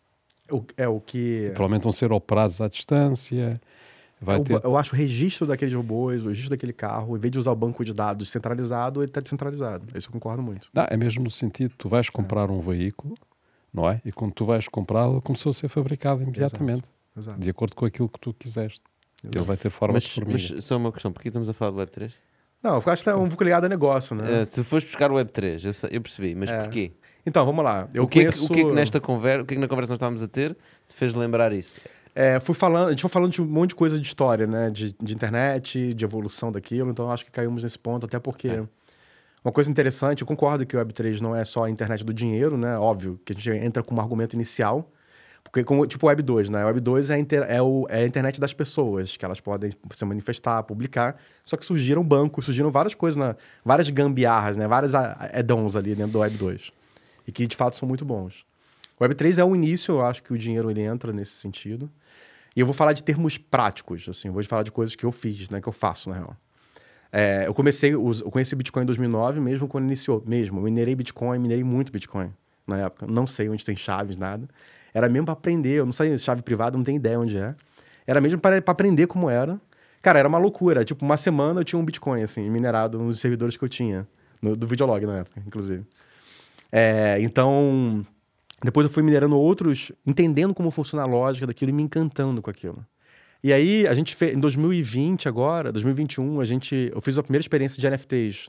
O que... Provavelmente vão ser operados à distância. Eu acho o registro daqueles robôs, o registro daquele carro, em vez de usar o banco de dados centralizado, ele está descentralizado. Isso eu concordo muito. É mesmo no sentido, tu vais comprar um veículo, não é? E quando tu vais comprá-lo, começou a ser fabricado imediatamente. Exato. De acordo com aquilo que tu quiseste. Exato. Ele vai ter forma de formiga. Mas só uma questão, porquê estamos a falar do Web3? Não, eu acho que é um pouco ligado a negócio, né? Se foste buscar o Web3, eu percebi, mas porquê? Então, vamos lá. O que é que nesta conversa, o que é que na conversa nós estávamos a ter te fez lembrar isso? A gente foi falando de um monte de coisa de história, né? De internet, de evolução daquilo, então acho que caímos nesse ponto, até porque uma coisa interessante, eu concordo que o Web3 não é só a internet do dinheiro, né? Óbvio que a gente entra com um argumento inicial, porque tipo o Web2, né? O Web2 é a internet das pessoas, que elas podem se manifestar, publicar, só que surgiram bancos, surgiram várias coisas, várias gambiarras, né? Várias add-ons ali dentro do Web2, e que de fato são muito bons. O Web3 é o início, eu acho que o dinheiro ele entra nesse sentido. E eu vou falar de termos práticos, assim, eu vou falar de coisas que eu fiz, né, que eu faço, na real. Eu conheci Bitcoin em 2009, mesmo quando iniciou, eu minerei muito Bitcoin na época. Não sei onde tem chaves, nada. Era mesmo para aprender, eu não sei, chave privada, não tenho ideia onde é. Era mesmo para aprender como era. Cara, era uma loucura. Tipo, uma semana eu tinha um Bitcoin, assim, minerado nos servidores que eu tinha. Do Videolog, na época, inclusive. Então, depois eu fui minerando outros, entendendo como funciona a lógica daquilo e me encantando com aquilo. E aí, a gente fez, em 2020 agora, 2021, eu fiz a primeira experiência de NFTs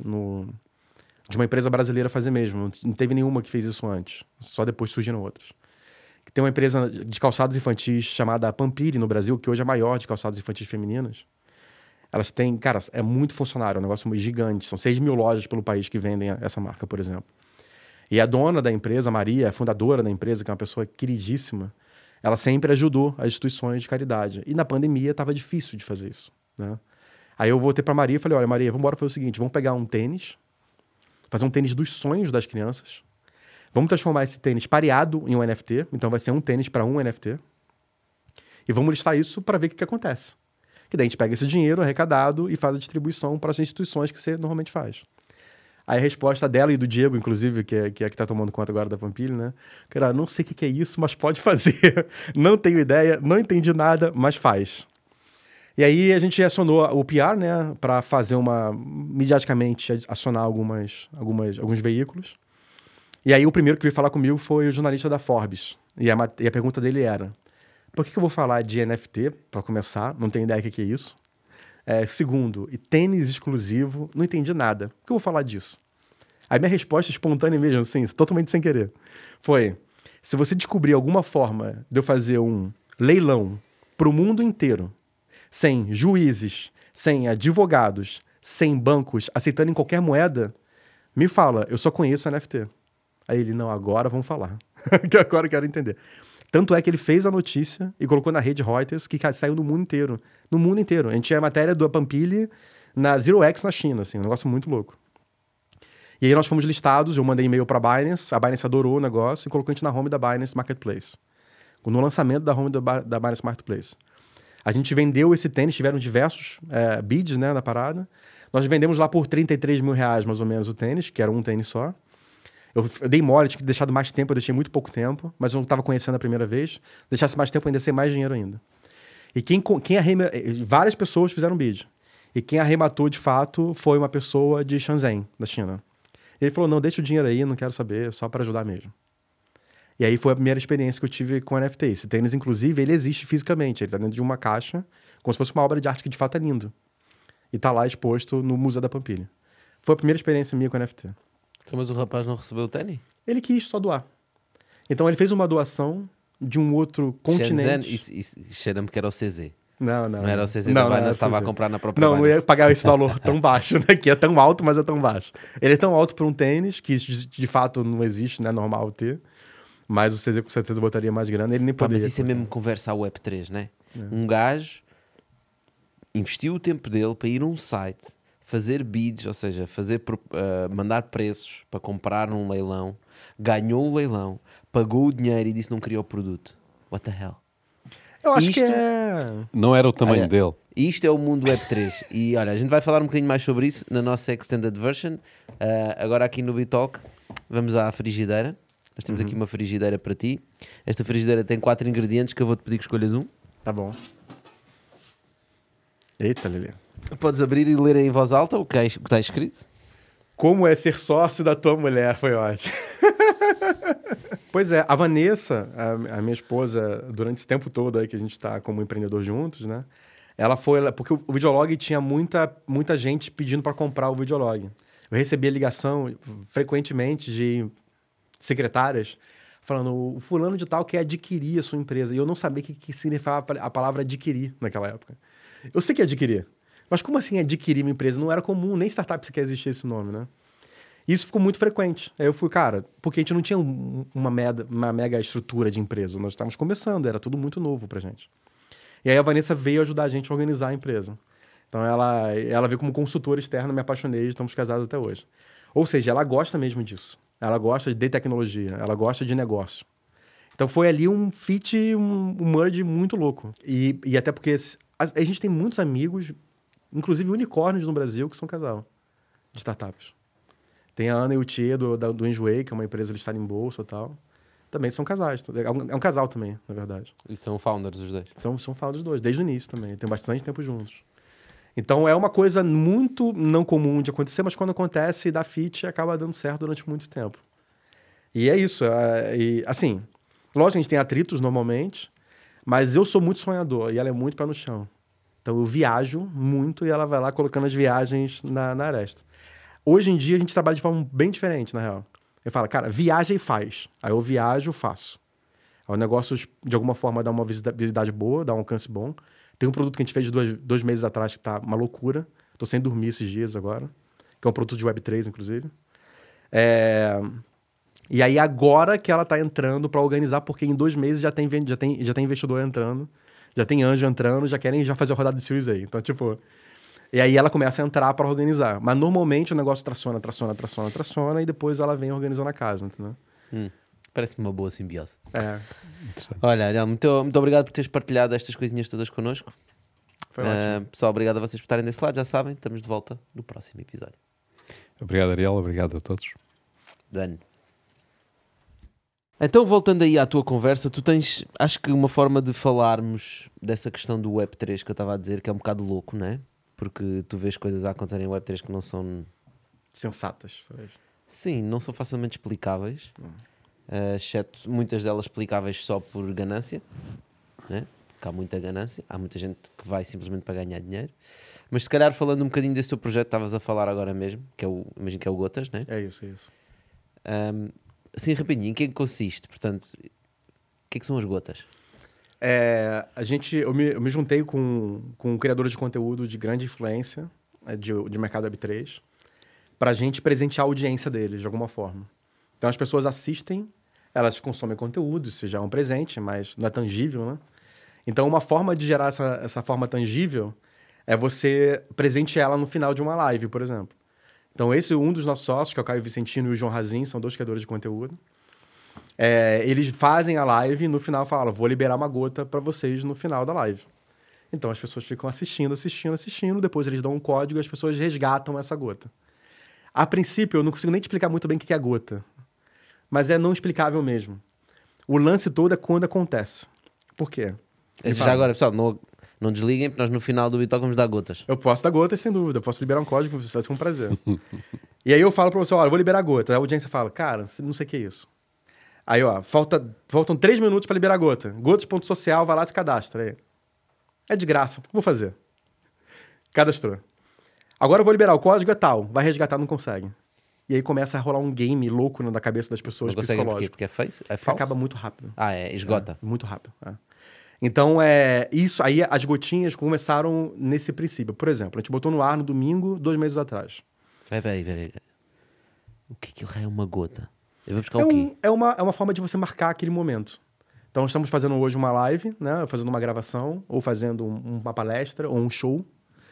de uma empresa brasileira fazer mesmo. Não teve nenhuma que fez isso antes. Só depois surgiram outras. Tem uma empresa de calçados infantis chamada Pampiri no Brasil, que hoje é a maior de calçados infantis femininas. Elas têm, cara, é muito funcionário, é um negócio gigante. São 6 mil lojas pelo país que vendem essa marca, por exemplo. E a dona da empresa, a Maria, a fundadora da empresa, que é uma pessoa queridíssima, ela sempre ajudou as instituições de caridade. E na pandemia estava difícil de fazer isso, né? Aí eu voltei para Maria e falei, olha, Maria, vamos embora fazer o seguinte, vamos pegar um tênis, fazer um tênis dos sonhos das crianças, vamos transformar esse tênis pareado em um NFT, então vai ser um tênis para um NFT, e vamos listar isso para ver o que acontece. Que daí a gente pega esse dinheiro arrecadado e faz a distribuição para as instituições que você normalmente faz. Aí a resposta dela e do Diego, inclusive, que é que está tomando conta agora da Pampilha, né? Cara, não sei o que é isso, mas pode fazer. Não tenho ideia, não entendi nada, mas faz. E aí a gente acionou o PR, né? Para fazer midiaticamente, acionar alguns veículos. E aí o primeiro que veio falar comigo foi o jornalista da Forbes. E a pergunta dele era, por que eu vou falar de NFT, para começar? Não tenho ideia do que é isso. Segundo, e tênis exclusivo, não entendi nada. Por que eu vou falar disso? Aí minha resposta espontânea mesmo, assim, totalmente sem querer, foi, se você descobrir alguma forma de eu fazer um leilão para o mundo inteiro, sem juízes, sem advogados, sem bancos, aceitando em qualquer moeda, me fala, eu só conheço NFT. Aí ele, não, agora vamos falar. Que agora eu quero entender. Tanto é que ele fez a notícia e colocou na rede Reuters, que saiu no mundo inteiro. No mundo inteiro. A gente tinha a matéria do Pampili na Zero X na China, assim, um negócio muito louco. E aí nós fomos listados, eu mandei e-mail para a Binance adorou o negócio e colocou a gente na home da Binance Marketplace. No lançamento da home da Binance Marketplace. A gente vendeu esse tênis, tiveram diversos bids, né, na parada. Nós vendemos lá por 33 mil reais, mais ou menos, o tênis, que era um tênis só. Eu dei mole, tinha deixado mais tempo, eu deixei muito pouco tempo, mas eu não estava conhecendo a primeira vez. Deixasse mais tempo, ainda ia ser mais dinheiro ainda. E várias pessoas fizeram bid. E quem arrematou, de fato, foi uma pessoa de Shenzhen, da China. E ele falou, não, deixa o dinheiro aí, não quero saber, só para ajudar mesmo. E aí foi a primeira experiência que eu tive com NFT. Esse tênis, inclusive, ele existe fisicamente. Ele está dentro de uma caixa, como se fosse uma obra de arte que, de fato, é lindo. E está lá exposto no Museu da Pampilha. Foi a primeira experiência minha com NFT. Mas o rapaz não recebeu o tênis? Ele quis só doar. Então ele fez uma doação de um outro continente. Shenzhen, cheira-me que era o CZ. Não era o CZ da Binance, estava a comprar na própria Binance. Não ia pagar esse valor tão baixo, né? Que é tão alto, mas é tão baixo. Ele é tão alto para um tênis, que de fato não existe, né? Normal ter. Mas o CZ com certeza botaria mais grana, ele nem poderia. Mas isso é mesmo conversa ao Web3, né? Um gajo investiu o tempo dele para ir a um site, fazer bids, ou seja, mandar preços para comprar num leilão, ganhou o leilão, pagou o dinheiro e disse que não queria o produto. What the hell? Eu acho Isto que não era o tamanho dele. Isto é o mundo Web3. E olha, a gente vai falar um bocadinho mais sobre isso na nossa Extended Version. Agora aqui no Bitalk, vamos à frigideira. Nós temos aqui uma frigideira para ti. Esta frigideira tem 4 ingredientes que eu vou-te pedir que escolhas um. Tá bom. Eita, Lelê. Podes abrir e ler em voz alta o que está escrito. Como é ser sócio da tua mulher? Foi ótimo. Pois é, a Vanessa, a minha esposa, durante esse tempo todo aí que a gente está como empreendedor juntos, né? Ela foi... Porque o Videolog tinha muita gente pedindo para comprar o Videolog. Eu recebia ligação frequentemente de secretárias falando, o fulano de tal quer adquirir a sua empresa. E eu não sabia o que significava a palavra adquirir naquela época. Eu sei que é adquirir. Mas como assim adquirir uma empresa? Não era comum, nem startup sequer existia esse nome, né? Isso ficou muito frequente. Aí eu fui, cara, porque a gente não tinha uma mega estrutura de empresa. Nós estávamos começando, era tudo muito novo pra gente. E aí a Vanessa veio ajudar a gente a organizar a empresa. Então ela veio como consultora externa, me apaixonei, estamos casados até hoje. Ou seja, ela gosta mesmo disso. Ela gosta de tecnologia, ela gosta de negócio. Então foi ali um fit, um merge muito louco. E até porque a gente tem muitos amigos, inclusive unicórnios no Brasil, que são casal de startups. Tem a Ana e o Tia do Enjoei, que é uma empresa listada em bolsa e tal. Também são casais. É um casal também, na verdade. E são founders os dois? São founders os dois, desde o início também. Tem bastante tempo juntos. Então é uma coisa muito não comum de acontecer, mas quando acontece, dá fit e acaba dando certo durante muito tempo. E é isso. E, assim, lógico que a gente tem atritos normalmente, mas eu sou muito sonhador e ela é muito pé no chão. Então eu viajo muito e ela vai lá colocando as viagens na aresta. Hoje em dia a gente trabalha de forma bem diferente, na real. Eu falo, cara, viaja e faz. Aí eu viajo, faço. Aí o negócio, de alguma forma, dá uma visibilidade boa, dá um alcance bom. Tem um produto que a gente fez dois meses atrás que tá uma loucura. Tô sem dormir esses dias agora. Que é um produto de Web3, inclusive. E aí agora que ela tá entrando para organizar, porque em 2 meses já tem investidor entrando, já tem anjo entrando, já querem fazer a rodada de Series A. Então, tipo... E aí ela começa a entrar para organizar. Mas normalmente o negócio traciona e depois ela vem organizando a casa, entendeu? Parece-me uma boa simbiose. Interessante. Olha, muito obrigado por teres partilhado estas coisinhas todas connosco. Foi ótimo. Pessoal, obrigado a vocês por estarem desse lado, já sabem, estamos de volta no próximo episódio. Obrigado, Ariel. Obrigado a todos. Done. Então, voltando aí à tua conversa, tu tens, acho que uma forma de falarmos dessa questão do Web3 que eu estava a dizer, que é um bocado louco, não é? Porque tu vês coisas a acontecerem em Web3 que não são... Sensatas, talvez. Sim, não são facilmente explicáveis. Exceto muitas delas explicáveis só por ganância, né? Porque há muita ganância, há muita gente que vai simplesmente para ganhar dinheiro. Mas se calhar falando um bocadinho desse teu projeto que estavas a falar agora mesmo, que é imagino que é o Gotas, né? É isso. Assim rapidinho, em que é que consiste? Portanto, o que é que são as gotas? Eu me juntei com criadores de conteúdo de grande influência de mercado Web3 para a gente presentear a audiência deles de alguma forma. Então as pessoas assistem, elas consomem conteúdo, isso já é um presente, mas não é tangível, né? Então uma forma de gerar essa forma tangível é você presentear ela no final de uma live, por exemplo. Então um dos nossos sócios, que é o Caio Vicentino e o João Razin, são 2 criadores de conteúdo. Eles fazem a live e no final falam, vou liberar uma gota para vocês no final da live. Então as pessoas ficam assistindo, depois eles dão um código e as pessoas resgatam essa gota. A princípio, eu não consigo nem te explicar muito bem o que é gota, mas é não explicável mesmo. O lance todo é quando acontece. Por quê? Já agora, pessoal, não desliguem, porque nós no final do Bitalk vamos dar gotas. Eu posso dar gotas, sem dúvida. Eu posso liberar um código, vai ser um prazer. E aí eu falo para você, olha, eu vou liberar gota. A audiência fala, cara, não sei o que é isso. Aí, ó, faltam 3 minutos para liberar a gota. Gotas.social, vai lá e se cadastra. Aí. É de graça, vou fazer. Cadastrou. Agora eu vou liberar o código, é tal. Vai resgatar, não consegue. E aí começa a rolar um game louco na cabeça das pessoas, Não conseguem por quê? psicológico. Porque é falso? Acaba muito rápido. Esgota. Muito rápido. Então, isso aí, as gotinhas começaram nesse princípio. Por exemplo, a gente botou no ar no domingo, 2 meses atrás. Peraí. O que é uma gota? Eu vou buscar o quê? É uma forma de você marcar aquele momento. Então, estamos fazendo hoje uma live, né? Fazendo uma gravação, ou fazendo uma palestra, ou um show.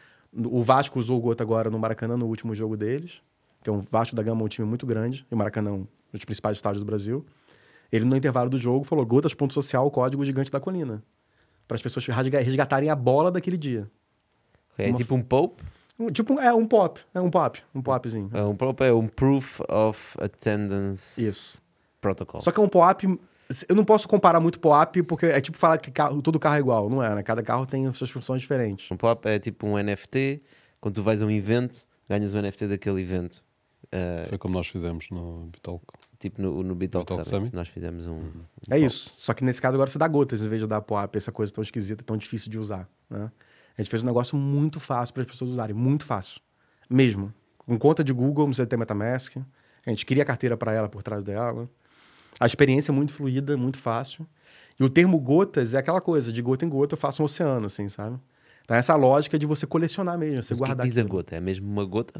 O Vasco usou o Gota agora no Maracanã, no último jogo deles. Que é um Vasco da Gama, um time muito grande. E o Maracanã é um dos principais estádios do Brasil. Ele, no intervalo do jogo, falou Gotas.social, código gigante da colina. Para as pessoas resgatarem a bola daquele dia. Tipo um POP? Um pop. Um popzinho. Um POP é um Proof of Attendance Isso. Protocol. Só que é um pop... Eu não posso comparar muito pop, porque é tipo falar que todo carro é igual. Não é, né? Cada carro tem as suas funções diferentes. Um POP é tipo um NFT. Quando tu vais a um evento, ganhas um NFT daquele evento. Foi como nós fizemos no Bitalk. Tipo no Bitalk Summit. Nós fizemos um é POP. Isso. Só que nesse caso agora você dá gotas em vez de dar POP, essa coisa tão esquisita, tão difícil de usar. Né? A gente fez um negócio muito fácil para as pessoas usarem. Muito fácil. Mesmo. Com conta de Google, não precisa ter MetaMask. A gente cria a carteira para ela por trás dela. A experiência é muito fluida, muito fácil. E o termo gotas é aquela coisa, de gota em gota eu faço um oceano, assim, sabe? Então essa lógica de você colecionar mesmo, você guardar. O que diz a gota? É mesmo uma gota?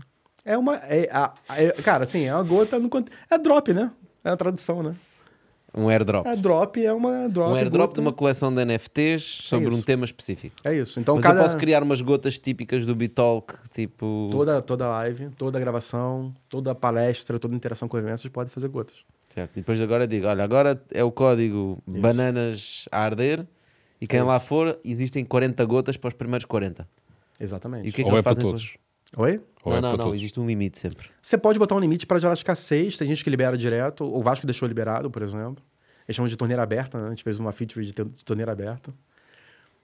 Cara, assim, é uma gota... É drop, né? É a tradução, né? Um airdrop. É uma drop. Um airdrop de uma coleção de NFTs sobre um tema específico. É isso. Então, mas eu posso criar umas gotas típicas do Bitalk, tipo... Toda live, toda gravação, toda palestra, toda interação com eventos, pode fazer gotas. Certo. E depois agora digo, olha, agora é o código bananas a arder e quem lá for, existem 40 gotas para os primeiros 40. Exatamente. E o que é que eles para fazem? Todos? Oi? Não, existe um limite sempre. Você pode botar um limite para gerar escassez, tem gente que libera direto, o Vasco deixou liberado, por exemplo. Eles chamam de torneira aberta, né? A gente fez uma feature de torneira aberta.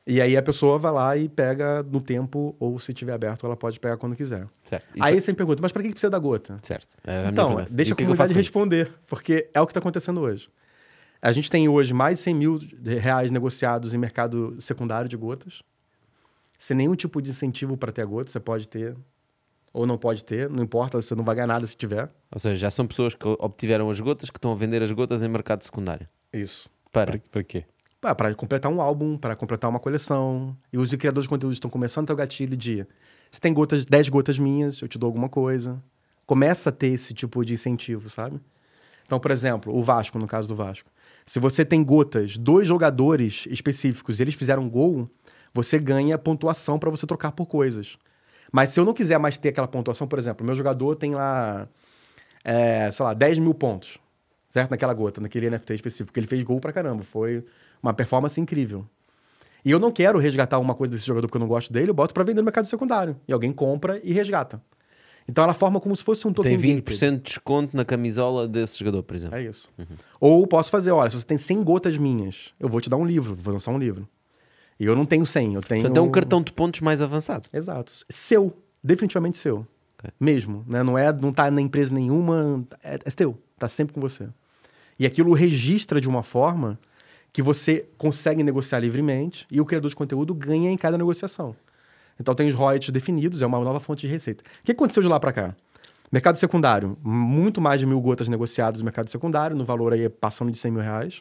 E aí a pessoa vai lá e pega no tempo, ou se tiver aberto, ela pode pegar quando quiser. Certo. Aí você me pergunta, mas para que precisa da gota? Certo. É a minha Então, premissa. deixa E a o que é que eu comunidade faço com isso? responder, porque é o que está acontecendo hoje. A gente tem hoje mais de 100 mil reais negociados em mercado secundário de gotas, sem nenhum tipo de incentivo para ter a gota. Você pode ter ou não pode ter, não importa, você não vai ganhar nada se tiver. Ou seja, já são pessoas que obtiveram as gotas que estão a vender as gotas em mercado secundário. Isso. Para quê? Para completar um álbum, para completar uma coleção. E os criadores de conteúdo estão começando a ter o gatilho de... Se tem 10 gotas minhas, eu te dou alguma coisa. Começa a ter esse tipo de incentivo, sabe? Então, por exemplo, o Vasco, no caso do Vasco. Se você tem gotas, 2 jogadores específicos, e eles fizeram um gol, você ganha pontuação para você trocar por coisas. Mas se eu não quiser mais ter aquela pontuação, por exemplo, meu jogador tem lá, sei lá, 10 mil pontos, certo? Naquela gota, naquele NFT específico, porque ele fez gol pra caramba, foi uma performance incrível. E eu não quero resgatar uma coisa desse jogador porque eu não gosto dele, eu boto pra vender no mercado secundário. E alguém compra e resgata. Então ela forma como se fosse um token Tem gated. 20% de desconto na camisola desse jogador, por exemplo. É isso. Ou posso fazer, olha, se você tem 100 gotas minhas, eu vou te dar um livro, vou lançar um livro. E eu não tenho 100, eu tenho... Portanto, é um cartão de pontos mais avançado. Exato. Seu. Definitivamente seu. Ok. Mesmo. Né? Não tá na empresa nenhuma. É teu. Tá sempre com você. E aquilo registra de uma forma que você consegue negociar livremente e o criador de conteúdo ganha em cada negociação. Então tem os royalties definidos, é uma nova fonte de receita. O que aconteceu de lá para cá? Mercado secundário. Muito mais de 1.000 gotas negociadas no mercado secundário, no valor aí passando de 100 mil reais.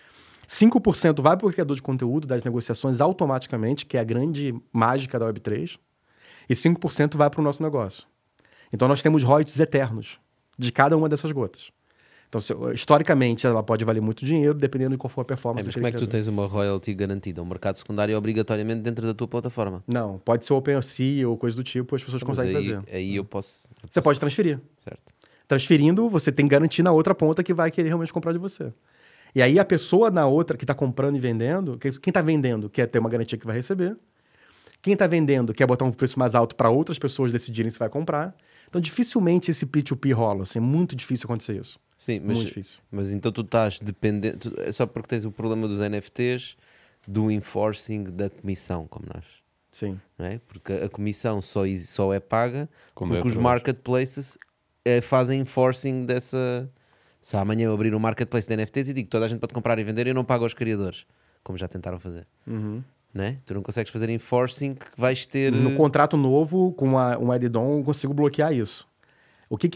5% vai para o criador de conteúdo das negociações automaticamente, que é a grande mágica da Web3. E 5% vai para o nosso negócio. Então, nós temos royalties eternos de cada uma dessas gotas. Então, historicamente, ela pode valer muito dinheiro, dependendo de qual for a performance. Mas como é que tu tens uma royalty garantida? O mercado secundário é obrigatoriamente dentro da tua plataforma. Não, pode ser OpenSea ou coisa do tipo, as pessoas Mas conseguem aí, fazer. aí eu posso... Você pode transferir. Certo. Transferindo, você tem que garantir na outra ponta que vai querer realmente comprar de você. E aí, a pessoa na outra que está comprando e vendendo, quem está vendendo quer ter uma garantia que vai receber. Quem está vendendo quer botar um preço mais alto para outras pessoas decidirem se vai comprar. Então, dificilmente esse P2P rola. Assim, é muito difícil acontecer isso. Sim, Muito difícil. mas então tu estás dependente... É só porque tens o problema dos NFTs, do enforcing da comissão, como nós. Sim. Não é? Porque a comissão só é paga Quando é porque os através. marketplaces fazem enforcing dessa... Se amanhã eu abrir um marketplace de NFTs e digo que toda a gente pode comprar e vender e eu não pago aos criadores, como já tentaram fazer. Uhum. Não é? Tu não consegues fazer enforcing que vais ter... No contrato novo, com um add-on, eu consigo bloquear isso. O que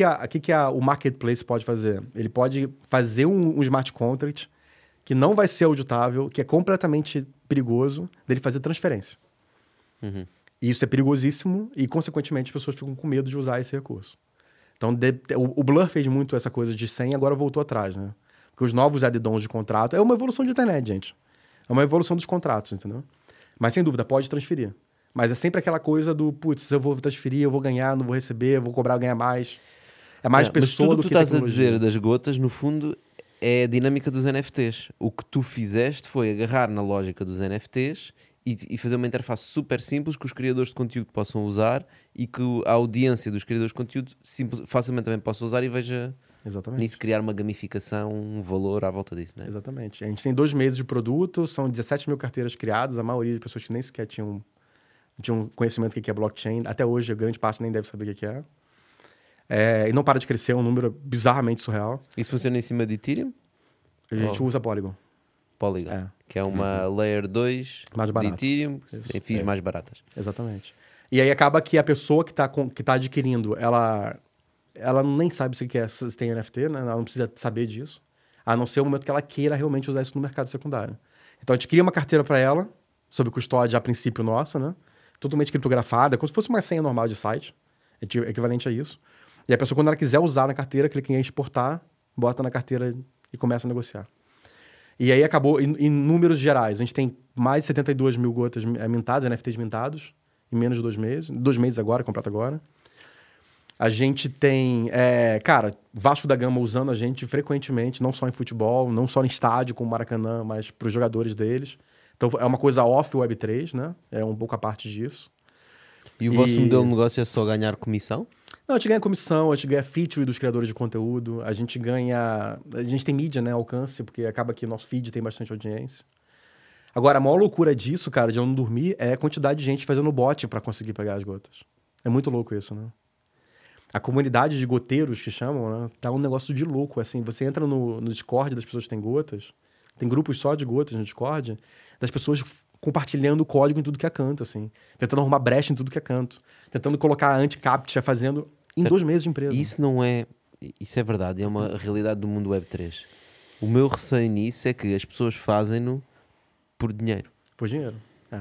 o marketplace pode fazer? Ele pode fazer um smart contract que não vai ser auditável, que é completamente perigoso, dele fazer transferência. Uhum. E isso é perigosíssimo e, consequentemente, as pessoas ficam com medo de usar esse recurso. Então, o Blur fez muito essa coisa de 100 e agora voltou atrás, né? Porque os novos add-ons de contrato... É uma evolução de internet, gente. É uma evolução dos contratos, entendeu? Mas, sem dúvida, pode transferir. Mas é sempre aquela coisa do, putz, eu vou transferir, eu vou ganhar, não vou receber, eu vou cobrar, ganhar mais. É mais pessoa mas tudo do que que tu estás a tecnologia. dizer das gotas, no fundo, é a dinâmica dos NFTs. O que tu fizeste foi agarrar na lógica dos NFTs e fazer uma interface super simples que os criadores de conteúdo possam usar e que a audiência dos criadores de conteúdo facilmente também possa usar e veja Exatamente. nisso criar uma gamificação, um valor à volta disso, né? Exatamente. A gente tem 2 meses de produto, são 17 mil carteiras criadas, a maioria de pessoas que nem sequer tinham conhecimento do que é blockchain. Até hoje, a grande parte nem deve saber o que é. E não para de crescer, é um número bizarramente surreal. Isso funciona em cima de Ethereum? A gente usa Polygon. Polygon, É. que é uma Layer 2 Mais de barato. Ethereum, Isso. em fees mais baratas. Exatamente. E aí acaba que a pessoa que tá adquirindo, ela nem sabe se tem NFT, né? Ela não precisa saber disso. A não ser o momento que ela queira realmente usar isso no mercado secundário. Então a gente cria uma carteira para ela, sob custódia a princípio nossa, né? Totalmente criptografada, como se fosse uma senha normal de site, equivalente a isso. E a pessoa, quando ela quiser usar na carteira, clica em exportar, bota na carteira e começa a negociar. E aí acabou, em números gerais, a gente tem mais de 72 mil gotas mintadas, NFTs mintados, em menos de 2 meses. 2 meses agora, completo agora. A gente tem, Vasco da Gama usando a gente frequentemente, não só em futebol, não só em estádio como o Maracanã, mas para os jogadores deles. Então é uma coisa off Web3, né? É um pouco a parte disso. E o vosso modelo de negócio é só ganhar comissão? Não, a gente ganha comissão, a gente ganha feature dos criadores de conteúdo, a gente tem mídia, né, alcance, porque acaba que nosso feed tem bastante audiência. Agora, a maior loucura disso, cara, de eu não dormir, é a quantidade de gente fazendo bot pra conseguir pegar as gotas. É muito louco isso, né? A comunidade de goteiros, que chamam, né? Tá um negócio de louco, assim. Você entra no Discord das pessoas que têm gotas, tem grupos só de gotas no Discord, das pessoas compartilhando código em tudo que é canto, assim. Tentando arrumar brecha em tudo que é canto. Tentando colocar anti-captcha, fazendo em 2 meses de empresa. Isso é verdade, é uma realidade do mundo Web3. O meu receio nisso é que as pessoas fazem-no por dinheiro. Por dinheiro.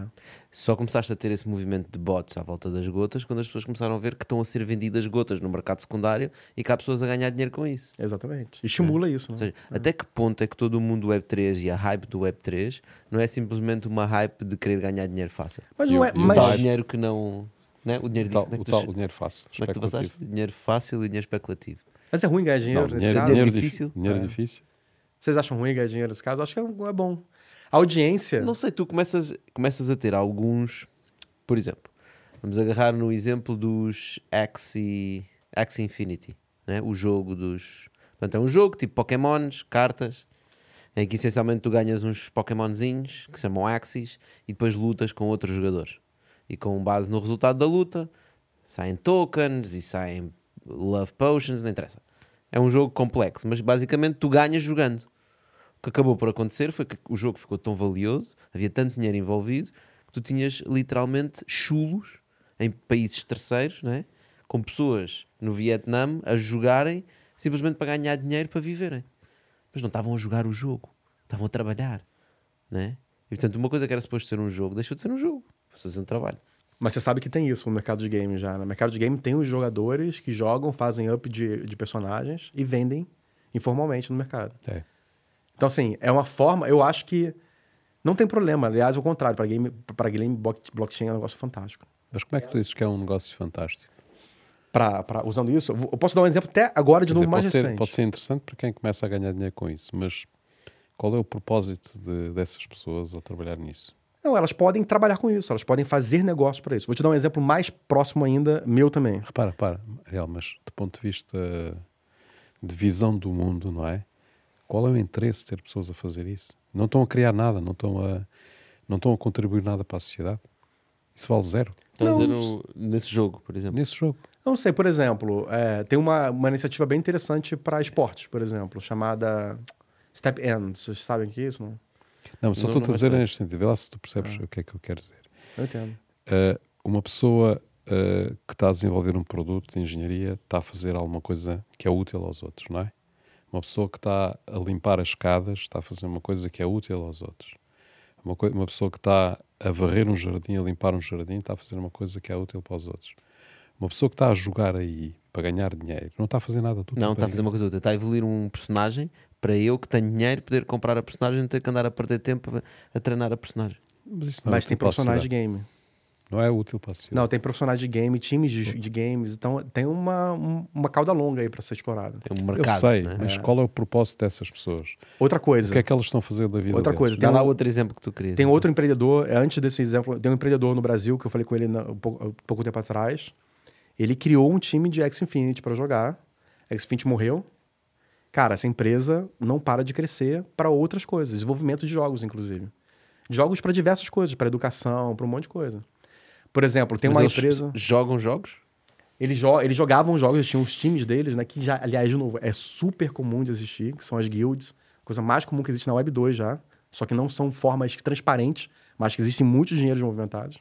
Só começaste a ter esse movimento de bots à volta das gotas quando as pessoas começaram a ver que estão a ser vendidas gotas no mercado secundário e que há pessoas a ganhar dinheiro com isso. Exatamente. Estimula isso, né? Ou seja, até que ponto é que todo o mundo Web3 e a hype do Web3 não é simplesmente uma hype de querer ganhar dinheiro fácil? Mas não é... E o Mas... Tal dinheiro que não... Né? O dinheiro O dinheiro fácil. Como é que tu passaste? Dinheiro fácil e dinheiro especulativo. Mas é ruim ganhar dinheiro Não, nesse dinheiro, caso? dinheiro difícil. Dinheiro difícil. Vocês acham ruim ganhar dinheiro nesse caso? Acho que é bom. A audiência... Não sei, tu começas a ter alguns... Por exemplo, vamos agarrar no exemplo dos Axie Infinity, né? O jogo dos... Portanto, é um jogo tipo Pokémons, cartas, em que essencialmente tu ganhas uns Pokémonzinhos que se chamam Axies e depois lutas com outros jogadores. E com base no resultado da luta, saem tokens e saem love potions, não interessa. É um jogo complexo, mas basicamente tu ganhas jogando. O que acabou por acontecer foi que o jogo ficou tão valioso, havia tanto dinheiro envolvido, que tu tinhas literalmente chulos em países terceiros, né? Com pessoas no Vietnã a jogarem simplesmente para ganhar dinheiro para viverem. Mas não estavam a jogar o jogo, estavam a trabalhar, né? E portanto uma coisa que era suposto ser um jogo deixou de ser um jogo, foi fazer um trabalho. Mas você sabe que tem isso no mercado de game já. No mercado de game tem os jogadores que jogam, fazem up de personagens e vendem informalmente no mercado. É. Então, assim, é uma forma... Eu acho que não tem problema. Aliás, ao contrário. Para game blockchain é um negócio fantástico. Mas como é que tu dizes que é um negócio fantástico? Usando isso, eu posso dar um exemplo até agora de novo mais recente. Pode ser interessante para quem começa a ganhar dinheiro com isso, mas qual é o propósito dessas pessoas ao trabalhar nisso? Não, elas podem trabalhar com isso, elas podem fazer negócios para isso. Vou te dar um exemplo mais próximo ainda, meu também. Repara, Ariel, mas do ponto de vista de visão do mundo, não é? Qual é o interesse de ter pessoas a fazer isso? Não estão a criar nada, não estão a contribuir nada para a sociedade. Isso vale zero. Estás a dizer nesse jogo, por exemplo? Nesse jogo. Não sei, por exemplo, tem uma iniciativa bem interessante para esportes, por exemplo, chamada Step End. Vocês sabem o que é isso, não? Não, só estou a dizer neste sentido. Vê lá se tu percebes o que é que eu quero dizer. Eu entendo. Uma pessoa que está a desenvolver um produto de engenharia está a fazer alguma coisa que é útil aos outros, não é? Uma pessoa que está a limpar as escadas está a fazer uma coisa que é útil aos outros. Uma pessoa que está a varrer um jardim, a limpar um jardim, está a fazer uma coisa que é útil para os outros. Uma pessoa que está a jogar aí para ganhar dinheiro não está a fazer nada útil. Não, está a fazer uma coisa útil. Está a evoluir um personagem para eu que tenho dinheiro poder comprar a personagem e não ter que andar a perder tempo a treinar a personagem. Mas tem profissionais de game. Não é útil para a sociedade. Não, tem profissionais de game, times de games. Então tem uma cauda longa aí para ser explorada. É um mercado. Eu sei, né? mas qual é o propósito dessas pessoas? Outra coisa. O que é que elas estão a fazer da vida Outra deles? coisa. Dá lá outro exemplo que tu querias. Tem outro empreendedor, antes desse exemplo, tem um empreendedor no Brasil que eu falei com ele pouco tempo atrás. Ele criou um time de Axie Infinity para jogar. Axie Infinity morreu. Cara, essa empresa não para de crescer para outras coisas. Desenvolvimento de jogos, inclusive. Jogos para diversas coisas, para educação, para um monte de coisa. Por exemplo, tem uma empresa... jogam jogos? Eles jogavam jogos, eles tinham os times deles, né? Que já, aliás, de novo, é super comum de existir, que são as guilds. Coisa mais comum que existe na Web 2 já. Só que não são formas transparentes, mas que existem muitos dinheiros movimentados.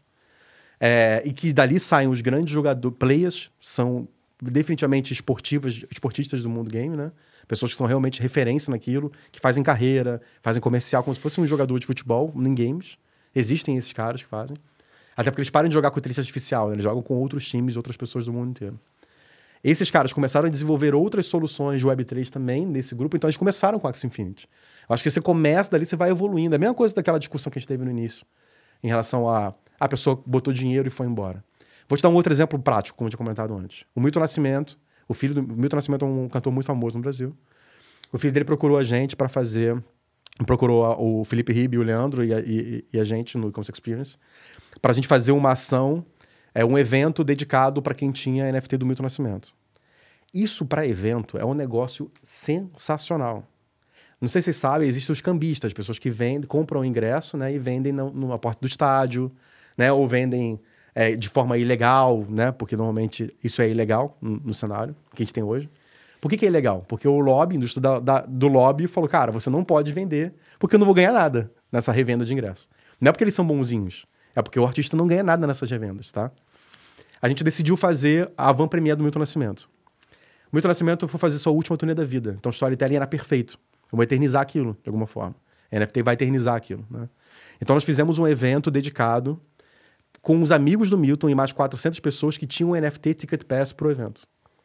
E que dali saem os grandes players, são definitivamente esportistas do mundo game, né? Pessoas que são realmente referência naquilo, que fazem carreira, fazem comercial, como se fosse um jogador de futebol em games. Existem esses caras que fazem. Até porque eles param de jogar com inteligência artificial, né? Eles jogam com outros times, outras pessoas do mundo inteiro. Esses caras começaram a desenvolver outras soluções de Web3 também nesse grupo, então eles começaram com Axie Infinity. Eu acho que você começa dali, você vai evoluindo. É a mesma coisa daquela discussão que a gente teve no início, em relação a pessoa botou dinheiro e foi embora. Vou te dar um outro exemplo prático, como eu tinha comentado antes. O Milton Nascimento, o filho do Milton Nascimento é um cantor muito famoso no Brasil. O filho dele procurou a gente para fazer... Procurou o Felipe Ribe, o Leandro e a gente no Ecommerce Experience para a gente fazer uma ação, um evento dedicado para quem tinha NFT do Milton Nascimento. Isso para evento é um negócio sensacional. Não sei se vocês sabem, existem os cambistas, pessoas que compram o ingresso, né, e vendem numa porta do estádio, né, ou vendem de forma ilegal, né, porque normalmente isso é ilegal no cenário que a gente tem hoje. Por que é ilegal? Porque o lobby, a indústria do lobby falou, cara, você não pode vender porque eu não vou ganhar nada nessa revenda de ingresso. Não é porque eles são bonzinhos, é porque o artista não ganha nada nessas revendas, tá? A gente decidiu fazer a van premiere do Milton Nascimento. O Milton Nascimento foi fazer sua última turnê da vida, então o storytelling era perfeito. Eu vou eternizar aquilo, de alguma forma. A NFT vai eternizar aquilo, né? Então nós fizemos um evento dedicado com os amigos do Milton e mais 400 pessoas que tinham um NFT Ticket Pass pro evento.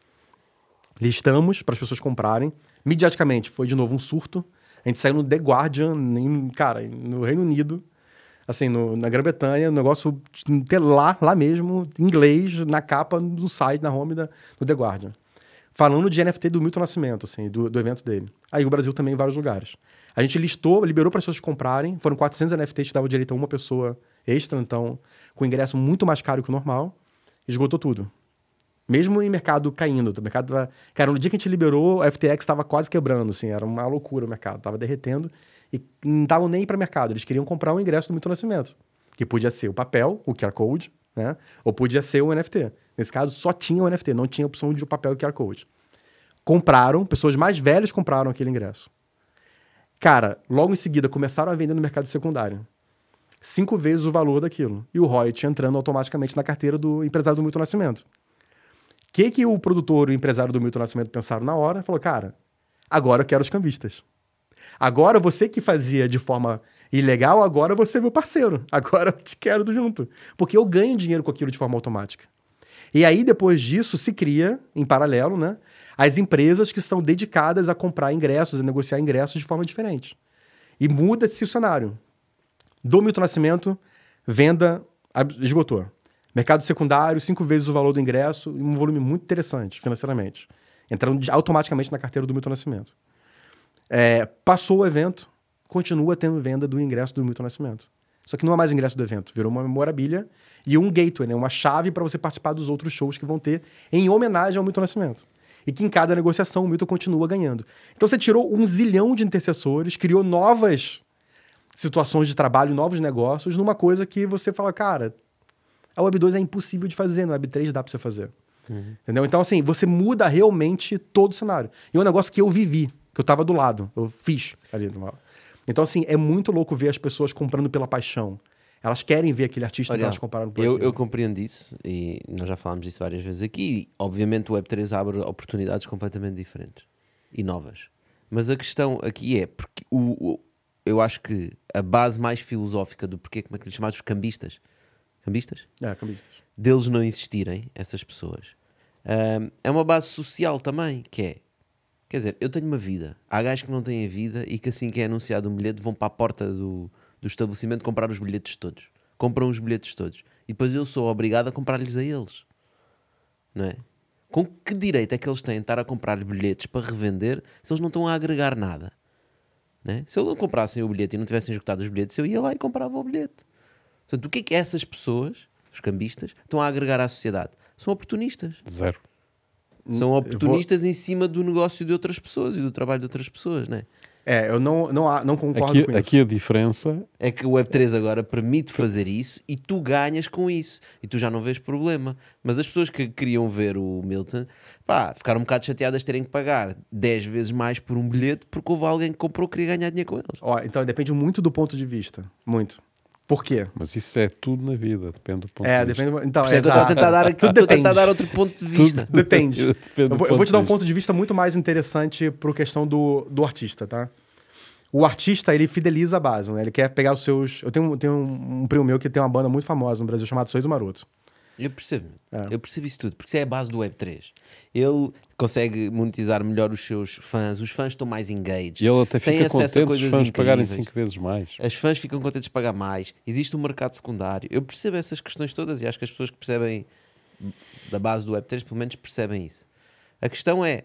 Listamos para as pessoas comprarem. Midiaticamente, foi de novo um surto. A gente saiu no The Guardian, no Reino Unido, assim, na Grã-Bretanha, um negócio lá mesmo, em inglês, na capa do site, na home do The Guardian. Falando de NFT do Milton Nascimento, assim, do evento dele. Aí o Brasil também em vários lugares. A gente liberou para as pessoas comprarem. Foram 400 NFTs que davam direito a uma pessoa extra, então, com ingresso muito mais caro que o normal. Esgotou tudo. Mesmo em mercado caindo. O mercado tava... Cara, no dia que a gente liberou, a FTX estava quase quebrando, assim. Era uma loucura o mercado. Tava derretendo. E não estavam nem para mercado. Eles queriam comprar o ingresso do Milton Nascimento. Que podia ser o papel, o QR Code, né? Ou podia ser o NFT. Nesse caso, só tinha o NFT. Não tinha opção de papel e QR Code. Compraram. Pessoas mais velhas compraram aquele ingresso. Cara, logo em seguida, começaram a vender no mercado secundário. 5 vezes o valor daquilo. E o royalty entrando automaticamente na carteira do empresário do Milton Nascimento. O que o produtor e o empresário do Milton Nascimento pensaram na hora? Falou, cara, agora eu quero os cambistas. Agora você que fazia de forma ilegal, agora você é meu parceiro. Agora eu te quero junto. Porque eu ganho dinheiro com aquilo de forma automática. E aí, depois disso, se cria, em paralelo, né, as empresas que são dedicadas a comprar ingressos, a negociar ingressos de forma diferente. E muda-se o cenário. Do Milton Nascimento, venda esgotou. Mercado secundário, 5 vezes o valor do ingresso, um volume muito interessante financeiramente. Entrando automaticamente na carteira do Milton Nascimento. Passou o evento, continua tendo venda do ingresso do Milton Nascimento. Só que não é mais ingresso do evento, virou uma memorabilia e um gateway, né? Uma chave para você participar dos outros shows que vão ter em homenagem ao Milton Nascimento. E que em cada negociação o Milton continua ganhando. Então você tirou 1 zilhão de intercessores, criou novas situações de trabalho, novos negócios, numa coisa que você fala, cara, a Web2 é impossível de fazer, no Web3 dá para você fazer. Entendeu? Então, assim, você muda realmente todo o cenário. E é um negócio que eu vivi, que eu tava do lado, eu fiz ali. Então, assim, é muito louco ver as pessoas comprando pela paixão. Elas querem ver aquele artista que elas compraram por aquilo. Eu compreendo isso, e nós já falámos disso várias vezes aqui. E, obviamente, o Web3 abre oportunidades completamente diferentes e novas. Mas a questão aqui é, porque eu acho que a base mais filosófica do porquê, como é que lhes chamados, os cambistas, cambistas? Cambistas. Deles não existirem, essas pessoas, é uma base social também, que é, quer dizer, eu tenho uma vida, há gajos que não têm a vida e que assim que é anunciado um bilhete vão para a porta do estabelecimento comprar os bilhetes todos, compram os bilhetes todos e depois eu sou obrigado a comprar-lhes a eles, não é? Com que direito é que eles têm de estar a comprar bilhetes para revender se eles não estão a agregar nada, não é? Se eles não comprassem o bilhete e não tivessem esgotado os bilhetes, eu ia lá e comprava o bilhete. Portanto, o que é que essas pessoas, os cambistas, estão a agregar à sociedade? São oportunistas. Zero. São oportunistas em cima do negócio de outras pessoas e do trabalho de outras pessoas, não é? Eu não concordo com isso. Aqui a diferença é que o Web3 agora permite fazer isso e tu ganhas com isso. E tu já não vês problema. Mas as pessoas que queriam ver o Milton, ficaram um bocado chateadas de terem que pagar 10 vezes mais por um bilhete porque houve alguém que comprou e queria ganhar dinheiro com eles. Então depende muito do ponto de vista. Muito. Por quê? Mas isso é tudo na vida, depende do ponto de vista. Depende. Então, eu estou a tentar dar outro ponto de vista. Depende. Eu vou te dar um ponto de vista muito mais interessante para a questão do artista, tá? O artista, ele fideliza a base, né? Ele quer pegar os seus... Eu tenho um primo meu que tem uma banda muito famosa no Brasil chamada Sorriso Maroto. Eu percebo. Eu percebo isso tudo. Porque isso é a base do Web3. Ele consegue monetizar melhor os seus fãs. Os fãs estão mais engaged. E ele até fica contente os fãs pagarem incríveis. 5 vezes mais. As fãs ficam contentes de pagar mais. Existe um mercado secundário. Eu percebo essas questões todas e acho que as pessoas que percebem da base do Web3 pelo menos percebem isso. A questão é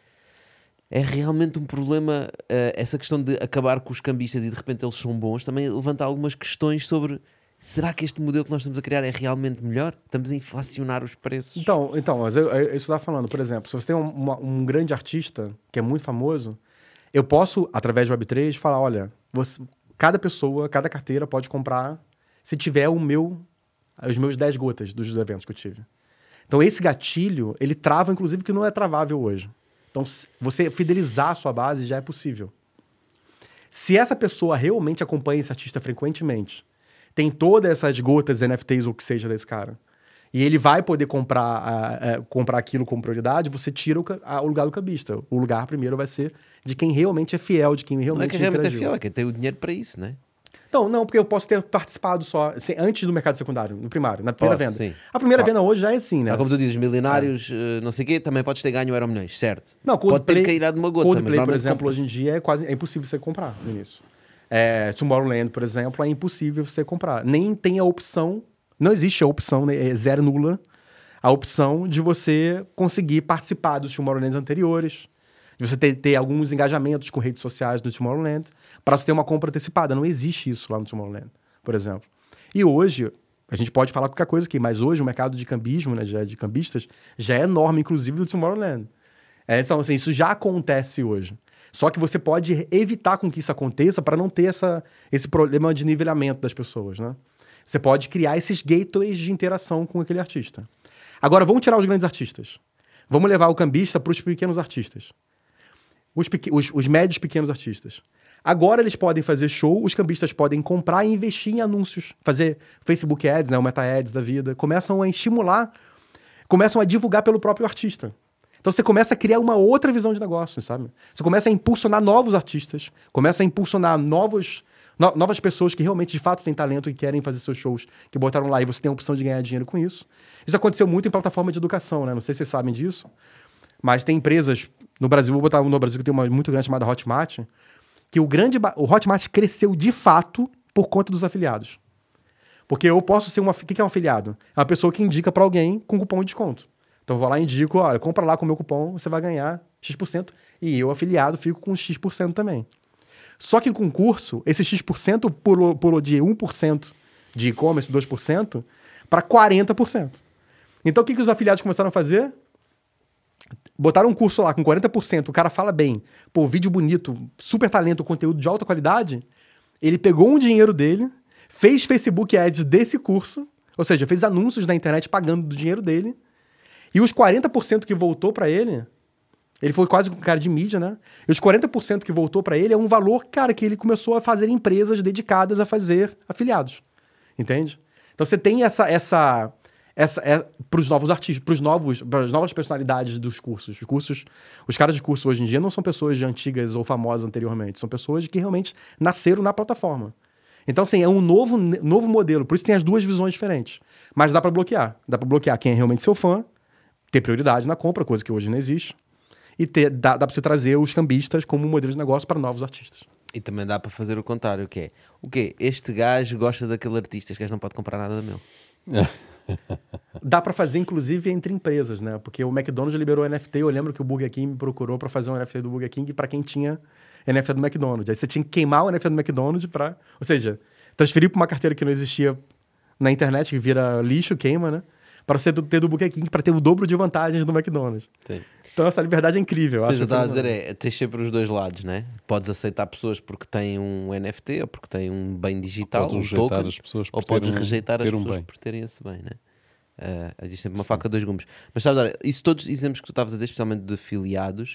realmente um problema, essa questão de acabar com os cambistas e de repente eles são bons, também levanta algumas questões sobre... Será que este modelo que nós estamos a criar é realmente melhor? Estamos a inflacionar os preços? Então mas eu estava falando, por exemplo, se você tem um grande artista que é muito famoso, Eu posso, através do Web3, falar, olha, cada pessoa, cada carteira pode comprar se tiver os meus 10 gotas dos eventos que eu tive. Então, esse gatilho, ele trava, inclusive, que não é travável hoje. Então, você fidelizar a sua base já é possível. Se essa pessoa realmente acompanha esse artista frequentemente, tem todas essas gotas, NFTs ou o que seja desse cara, e ele vai poder comprar aquilo com prioridade, você tira o lugar do cambista. O lugar primeiro vai ser de quem realmente é fiel, de quem realmente Não é que realmente é fiel, é quem tem o dinheiro para isso, né? Então, não, porque eu posso ter participado só antes do mercado secundário, no primário, na primeira venda. Sim. A primeira venda hoje já é assim, né? Como tu dizes, milionários, não sei o quê, também podes ter ganho Euromilhões, certo? Não, pode ter caído de uma gota. Coldplay, por exemplo, hoje em dia é impossível você comprar no início. Tomorrowland, por exemplo, é impossível você comprar. Nem tem a opção, não existe a opção, né, é zero nula, a opção de você conseguir participar dos Tomorrowlands anteriores, de você ter alguns engajamentos com redes sociais do Tomorrowland, para você ter uma compra antecipada. Não existe isso lá no Tomorrowland, por exemplo. E hoje, a gente pode falar qualquer coisa aqui, mas hoje o mercado de cambismo, né, de cambistas, já é enorme, inclusive do Tomorrowland. Então, assim, isso já acontece hoje. Só que você pode evitar com que isso aconteça para não ter esse problema de nivelamento das pessoas, né? Você pode criar esses gateways de interação com aquele artista. Agora, vamos tirar os grandes artistas. Vamos levar o cambista para os pequenos artistas. Os médios pequenos artistas. Agora eles podem fazer show, os cambistas podem comprar e investir em anúncios. Fazer Facebook Ads, né, o Meta Ads da vida. Começam a estimular, começam a divulgar pelo próprio artista. Então você começa a criar uma outra visão de negócio, sabe? Você começa a impulsionar novos artistas, começa a impulsionar novas pessoas que realmente, de fato, têm talento e querem fazer seus shows, que botaram lá e você tem a opção de ganhar dinheiro com isso. Isso aconteceu muito em plataforma de educação, né? Não sei se vocês sabem disso, mas tem empresas no Brasil, vou botar no Brasil, que tem uma muito grande chamada Hotmart, que o Hotmart cresceu de fato por conta dos afiliados. Porque eu posso ser o que é um afiliado? É uma pessoa que indica para alguém com cupom de desconto. Então eu vou lá e indico, olha, compra lá com o meu cupom, você vai ganhar X%, e eu, afiliado, fico com X% também. Só que com o curso, esse X% pulou de 1% de e-commerce, 2%, para 40%. Então o que os afiliados começaram a fazer? Botaram um curso lá com 40%, o cara fala bem, pô, vídeo bonito, super talento, conteúdo de alta qualidade, ele pegou um dinheiro dele, fez Facebook Ads desse curso, ou seja, fez anúncios na internet pagando do dinheiro dele, e os 40% que voltou para ele foi quase um cara de mídia, né? E os 40% que voltou para ele é um valor, cara, que ele começou a fazer empresas dedicadas a fazer afiliados. Entende? Então você tem para os novos artistas, para as novas personalidades dos cursos. Os caras de curso hoje em dia não são pessoas antigas ou famosas anteriormente, são pessoas que realmente nasceram na plataforma. Então, assim, é um novo modelo, por isso tem as duas visões diferentes. Mas dá para bloquear. Dá para bloquear quem é realmente seu fã, ter prioridade na compra, coisa que hoje não existe, e dá para você trazer os cambistas como modelo de negócio para novos artistas. E também dá para fazer o contrário, que é, o quê? Este gajo gosta daquele artista, este gajo não pode comprar nada meu. Dá para fazer, inclusive, entre empresas, né? Porque o McDonald's liberou NFT, eu lembro que o Burger King me procurou para fazer um NFT do Burger King para quem tinha NFT do McDonald's. Aí você tinha que queimar o NFT do McDonald's ou seja, transferir para uma carteira que não existia na internet, que vira lixo, queima, né? Para você ter do Burger King, para ter o dobro de vantagens do McDonald's. Sim. Então essa liberdade é incrível. Ou seja, estava a dizer, tens sempre os dois lados, né? Podes aceitar pessoas porque têm um NFT ou porque têm um bem digital, podes um token, as pessoas por ou podes rejeitar as ter pessoas bem. por terem esse bem, né? Existe sempre uma faca de dois gumes. Mas sabes, olha, isso todos os exemplos que tu estavas a dizer, especialmente de afiliados,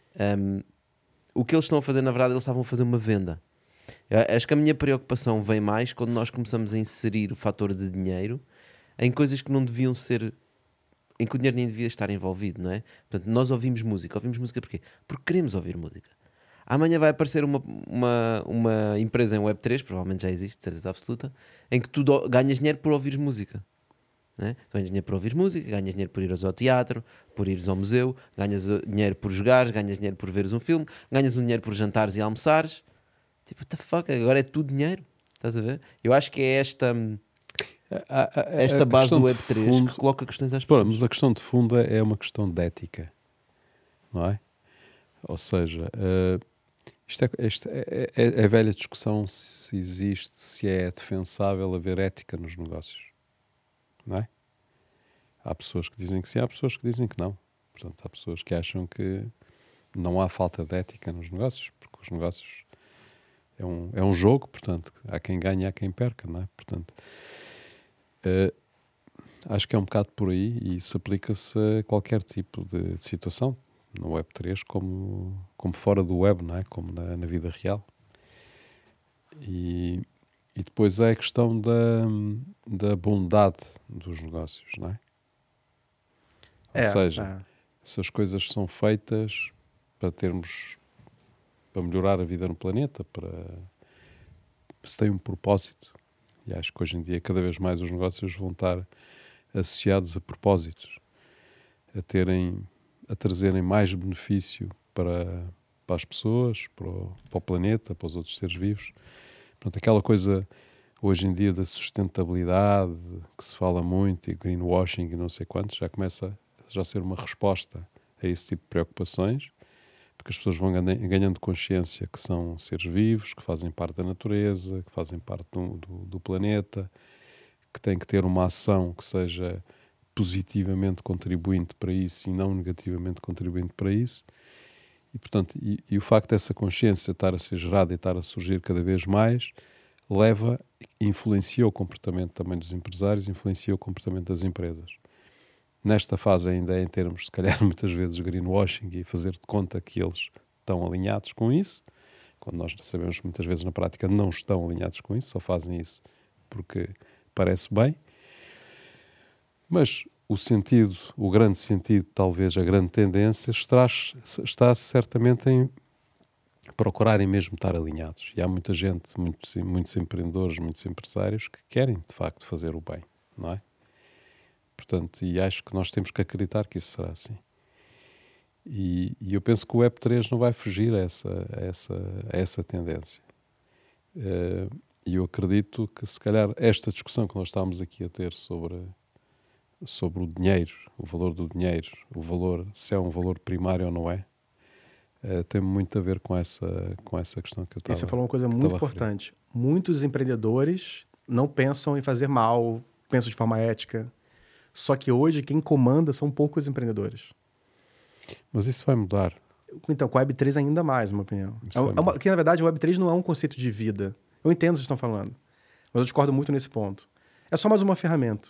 o que eles estão a fazer, na verdade, eles estavam a fazer uma venda. Acho que a minha preocupação vem mais quando nós começamos a inserir o fator de dinheiro em coisas que não deviam ser, em que o dinheiro nem devia estar envolvido, não é? Portanto, nós ouvimos música porquê? Porque queremos ouvir música. Amanhã vai aparecer uma empresa em Web3, provavelmente já existe, de certeza absoluta, em que tu ganhas dinheiro por ouvires música. Né? Tu ganhas dinheiro por ouvir música, ganhas dinheiro por ires ao teatro, por ires ao museu, ganhas dinheiro por jogares, ganhas dinheiro por veres um filme, ganhas um dinheiro por jantares e almoçares. Tipo, what the fuck, agora é tudo dinheiro. Estás a ver? Eu acho que é esta base do Web3 que coloca questões às pessoas. Mas a questão de fundo é uma questão de ética, não é? Ou seja, isto é a velha discussão se existe, se é defensável haver ética nos negócios, não é? Há pessoas que dizem que sim, há pessoas que dizem que não. Portanto, há pessoas que acham que não há falta de ética nos negócios, porque os negócios é um jogo, portanto, há quem ganhe e há quem perca, não é? Portanto, acho que é um bocado por aí e isso aplica-se a qualquer tipo de situação, no Web3 como fora do web, não é? Como na vida real. E depois é a questão da bondade dos negócios, não é? Ou seja, se as coisas são feitas para melhorar a vida no planeta, se tem um propósito, e acho que hoje em dia cada vez mais os negócios vão estar associados a propósitos, a trazerem mais benefício para as pessoas, para o planeta, para os outros seres vivos. Portanto, aquela coisa hoje em dia da sustentabilidade, que se fala muito, e greenwashing e não sei quantos, já começa a ser uma resposta a esse tipo de preocupações, porque as pessoas vão ganhando consciência que são seres vivos, que fazem parte da natureza, que fazem parte do planeta, que têm que ter uma ação que seja positivamente contribuinte para isso e não negativamente contribuinte para isso. E, portanto, e o facto dessa consciência estar a ser gerada e estar a surgir cada vez mais influencia o comportamento também dos empresários, influencia o comportamento das empresas. Nesta fase ainda é em termos, se calhar, muitas vezes greenwashing e fazer de conta que eles estão alinhados com isso, quando nós sabemos que muitas vezes na prática não estão alinhados com isso, só fazem isso porque parece bem. Mas o grande sentido, talvez a grande tendência, está certamente em procurarem mesmo estar alinhados. E há muita gente, muitos empreendedores, muitos empresários que querem, de facto, fazer o bem, não é? Portanto, e acho que nós temos que acreditar que isso será assim. E eu penso que o Web3 não vai fugir a essa tendência. E eu acredito que, se calhar, esta discussão que nós estamos aqui a ter sobre o dinheiro, o valor do dinheiro, se é um valor primário ou não é, tem muito a ver com essa questão que eu estava. E você falou uma coisa muito importante. Muitos empreendedores não pensam em fazer mal, pensam de forma ética. Só que hoje quem comanda são poucos empreendedores. Mas isso vai mudar. Então, com a Web3 ainda mais, na minha opinião. Porque, na verdade, o Web3 não é um conceito de vida. Eu entendo o que vocês estão falando, mas eu discordo muito nesse ponto. É só mais uma ferramenta,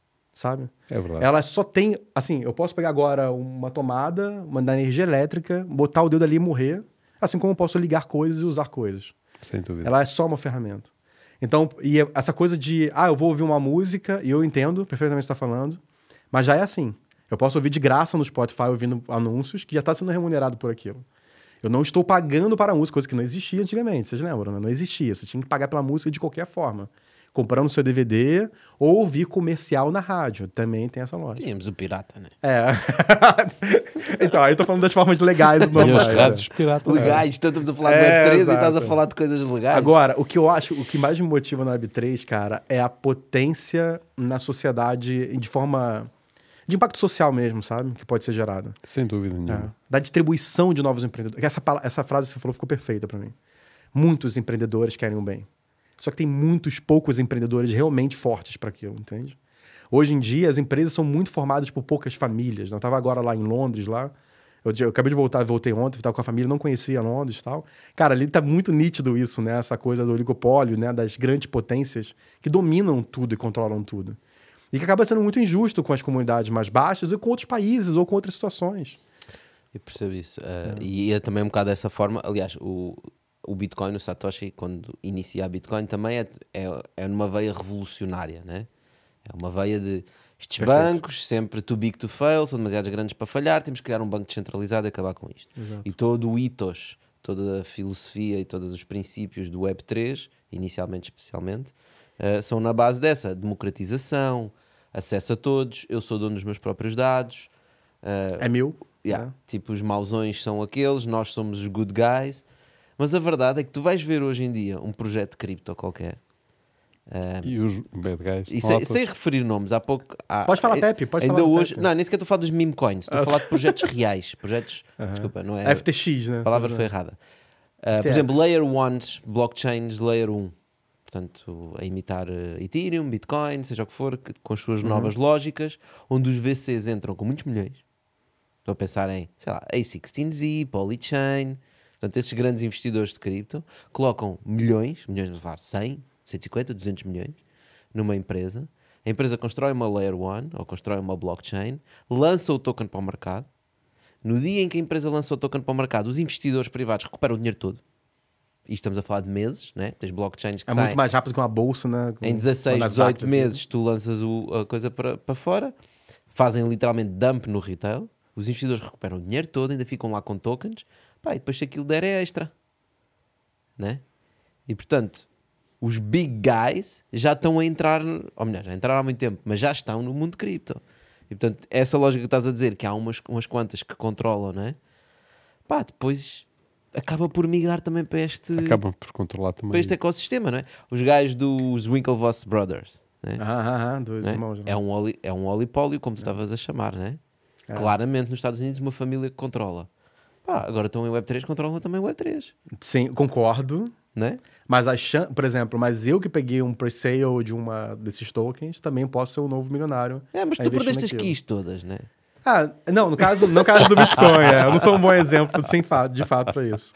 sabe? É verdade. Ela só tem... Assim, eu posso pegar agora uma tomada, mandar energia elétrica, botar o dedo ali e morrer, assim como eu posso ligar coisas e usar coisas. Sem dúvida. Ela é só uma ferramenta. Então, e essa coisa de... eu vou ouvir uma música, e eu entendo perfeitamente o que você está falando, mas já é assim. Eu posso ouvir de graça no Spotify, ouvindo anúncios, que já está sendo remunerado por aquilo. Eu não estou pagando para a música, coisa que não existia antigamente, vocês lembram, né? Não existia. Você tinha que pagar pela música de qualquer forma. Comprando seu DVD ou ouvir comercial na rádio. Também tem essa lógica. Tínhamos o pirata, né? Então, aí eu tô falando das formas legais do normais. E as rádios piratas. Legais, então estamos a falar de Web3 e estás a falar de coisas legais. Agora, o que eu acho, o que mais me motiva na Web3, cara, é a potência na sociedade de forma... de impacto social mesmo, sabe? Que pode ser gerada. Sem dúvida nenhuma. Da distribuição de novos empreendedores. Essa frase que você falou ficou perfeita para mim. Muitos empreendedores querem o bem. Só que tem poucos empreendedores realmente fortes para aquilo, entende? Hoje em dia, as empresas são muito formadas por poucas famílias. Eu estava agora lá em Londres, lá. Eu acabei de voltei ontem, estava com a família, não conhecia Londres e tal. Cara, ali tá muito nítido isso, né? Essa coisa do oligopólio, né? Das grandes potências que dominam tudo e controlam tudo. E que acaba sendo muito injusto com as comunidades mais baixas ou com outros países ou com outras situações. Eu percebo isso. E é também um bocado dessa forma. Aliás, o Bitcoin, o Satoshi, quando inicia a Bitcoin, também é numa veia revolucionária, né? É uma veia de estes bancos, sempre too big to fail, são demasiados grandes para falhar, temos que criar um banco descentralizado e acabar com isto. Exato. E todo o ethos, toda a filosofia e todos os princípios do Web3, inicialmente, especialmente, são na base dessa democratização, acesso a todos, eu sou dono dos meus próprios dados. É meu. Tipo, os mauzões são aqueles, nós somos os good guys. Mas a verdade é que tu vais ver hoje em dia um projeto de cripto qualquer. E os bad guys. E sem referir nomes, há pouco... Pode falar, Pepe, pode ainda falar. Hoje, não, nem sequer estou a falar dos meme coins, estou a falar de projetos reais. Projetos, desculpa, não é... FTX, né? A palavra foi errada. Por exemplo, Layer 1, blockchains Layer 1. Portanto, a imitar Ethereum, Bitcoin, seja o que for, com as suas novas lógicas, onde os VCs entram com muitos milhões. Estou a pensar em, sei lá, A16Z, Polychain. Portanto, esses grandes investidores de cripto colocam milhões de levar 100, 150, 200 milhões numa empresa. A empresa constrói uma Layer 1 ou constrói uma blockchain, lança o token para o mercado. No dia em que a empresa lança o token para o mercado, os investidores privados recuperam o dinheiro todo. E estamos a falar de meses, né? Tens blockchains que É saem muito mais rápido que uma bolsa, né? em 16, 18 meses, tu lanças a coisa para fora, fazem literalmente dump no retail, os investidores recuperam o dinheiro todo, ainda ficam lá com tokens, pá, e depois se aquilo der é extra, né? E portanto, os big guys já estão a entrar, ou melhor, já entraram há muito tempo, mas já estão no mundo cripto. E portanto, essa lógica que estás a dizer, que há umas quantas que controlam, não é? Pá, depois acaba por migrar também para este ecossistema, não é? Os gajos dos Winklevoss Brothers, né? Dois Né? irmãos. Né? É um olipólio, como tu estavas a chamar, né? Claramente nos Estados Unidos uma família que controla. Pá, agora estão em Web3, controlam também Web3. Sim, concordo. Né? Mas por exemplo, eu que peguei um pre-sale de uma desses tokens, também posso ser um novo milionário. Mas tu perdeste as keys todas, né? Não, no caso do Bitcoin, eu não sou um bom exemplo de fato para isso.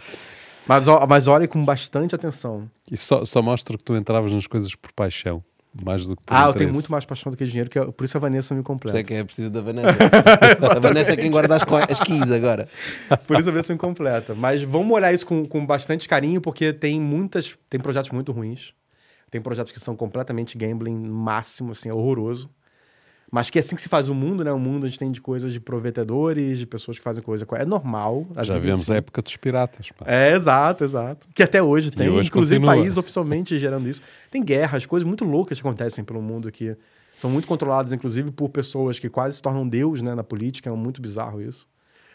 Mas olhe com bastante atenção. E só mostra que tu entravas nas coisas por paixão, mais do que por eu interesse. tenho muito mais paixão do que dinheiro, por isso a Vanessa me completa. Você que é preciso da Vanessa. A Vanessa é quem guarda as keys agora. Por isso a Vanessa me completa. Mas vamos olhar isso com bastante carinho, porque tem projetos muito ruins. Tem projetos que são completamente gambling máximo, assim, horroroso. Mas que é assim que se faz o mundo, né? O mundo a gente tem de coisas de provedores, de pessoas que fazem coisa... É normal. Já vemos a época dos piratas. Pá. Exato. Que até hoje tem. Hoje inclusive continua. países oficialmente gerando isso. Tem guerras, coisas muito loucas que acontecem pelo mundo que são muito controladas, inclusive, por pessoas que quase se tornam deus, né, na política. É muito bizarro isso.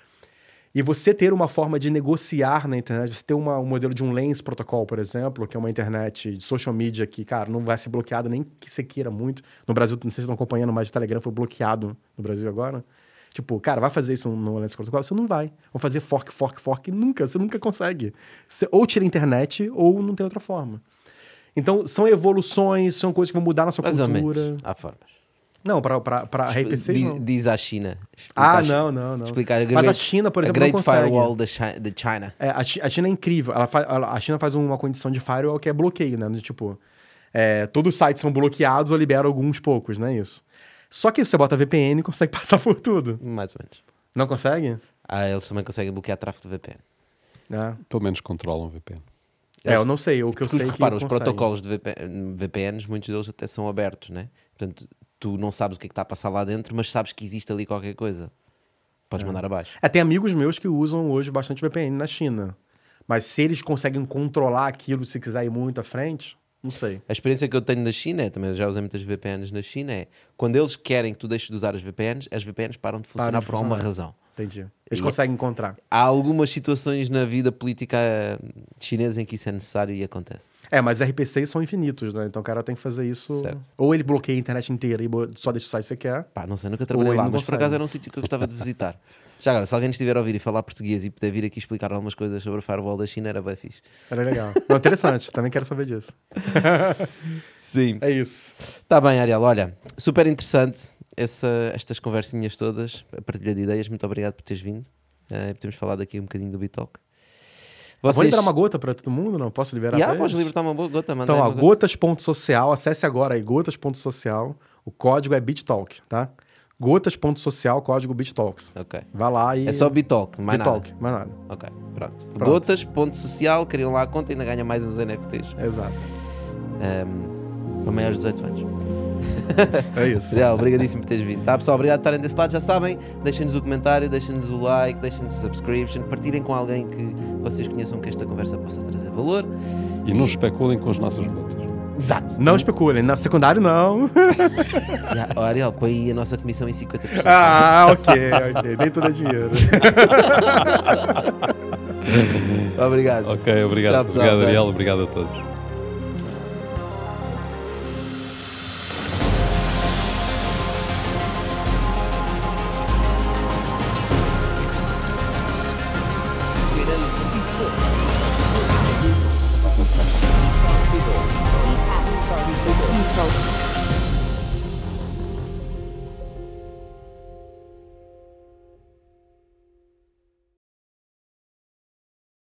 E você ter uma forma de negociar na internet, você ter um modelo de um Lens Protocol, por exemplo, que é uma internet de social media que, cara, não vai ser bloqueada nem que você queira muito. No Brasil, não sei se vocês estão acompanhando, mas o Telegram foi bloqueado no Brasil agora. Tipo, cara, vai fazer isso no Lens Protocol? Você não vai. Vão fazer fork, você nunca consegue. Você ou tira a internet ou não tem outra forma. Então, são evoluções, são coisas que vão mudar na sua cultura. Mais ou menos, há formas. Não, para RPC não. Diz à China. Não. Explicar Mas a China, por exemplo, não consegue. A Great Firewall da China. A China é incrível. A China faz uma condição de firewall que é bloqueio, né? Tipo, todos os sites são bloqueados ou libera alguns poucos, não é isso? Só que se você bota VPN, consegue passar por tudo. Mais ou menos. Não consegue? Eles também conseguem bloquear tráfego de VPN. Pelo menos controlam o VPN. Eu não sei. O que eu sei é que repara, os protocolos de VPNs, muitos deles até são abertos, né? Portanto, tu não sabes o que é que está a passar lá dentro, mas sabes que existe ali qualquer coisa. Podes mandar abaixo. Tem amigos meus que usam hoje bastante VPN na China. Mas se eles conseguem controlar aquilo, se quiser ir muito à frente, não sei. A experiência que eu tenho na China, também já usei muitas VPNs na China, é quando eles querem que tu deixes de usar as VPNs param de funcionar por alguma razão. Entendi. Eles conseguem encontrar. Há algumas situações na vida política chinesa em que isso é necessário e acontece. Mas RPCs são infinitos, né? Então o cara tem que fazer isso... Certo. Ou ele bloqueia a internet inteira e só deixa o site que você quer. Não sei, nunca trabalhei lá, mas por acaso era um sítio que eu gostava de visitar. Já agora, se alguém estiver a ouvir e falar português e puder vir aqui explicar algumas coisas sobre o firewall da China, era bem fixe. Era legal. Interessante, também quero saber disso. Sim. É isso. Tá bem, Ariel, olha, super interessante estas conversinhas todas, a partilha de ideias, muito obrigado por teres vindo. Podemos falar daqui um bocadinho do Bitalk. Vou liberar uma gota para todo mundo? Não posso liberar para podes libertar uma gota. Então, gotas.social, acesse agora aí, gotas.social, o código é BitTalk, tá? Gotas.social, código BitTalks. Ok. Vai lá e... É só BitTalk, mais BitTalk, mais nada. Ok, pronto. Gotas.social, criam lá a conta e ainda ganha mais uns NFTs. Exato. Para maiores de 18 anos. É isso. Obrigadíssimo por teres vindo. Tá, pessoal? Obrigado por estarem desse lado. Já sabem, deixem-nos o comentário, deixem-nos o like, deixem-nos o subscription, partilhem com alguém que vocês conheçam que esta conversa possa trazer valor. E não especulem com as nossas gotas. Exato. Não especulem. Na secundário, não. Ariel, põe aí a nossa comissão em 50%. Ok. Nem tudo é dinheiro. Obrigado. Ok, obrigado. Tchau, pessoal, obrigado, Ariel. Obrigado a todos.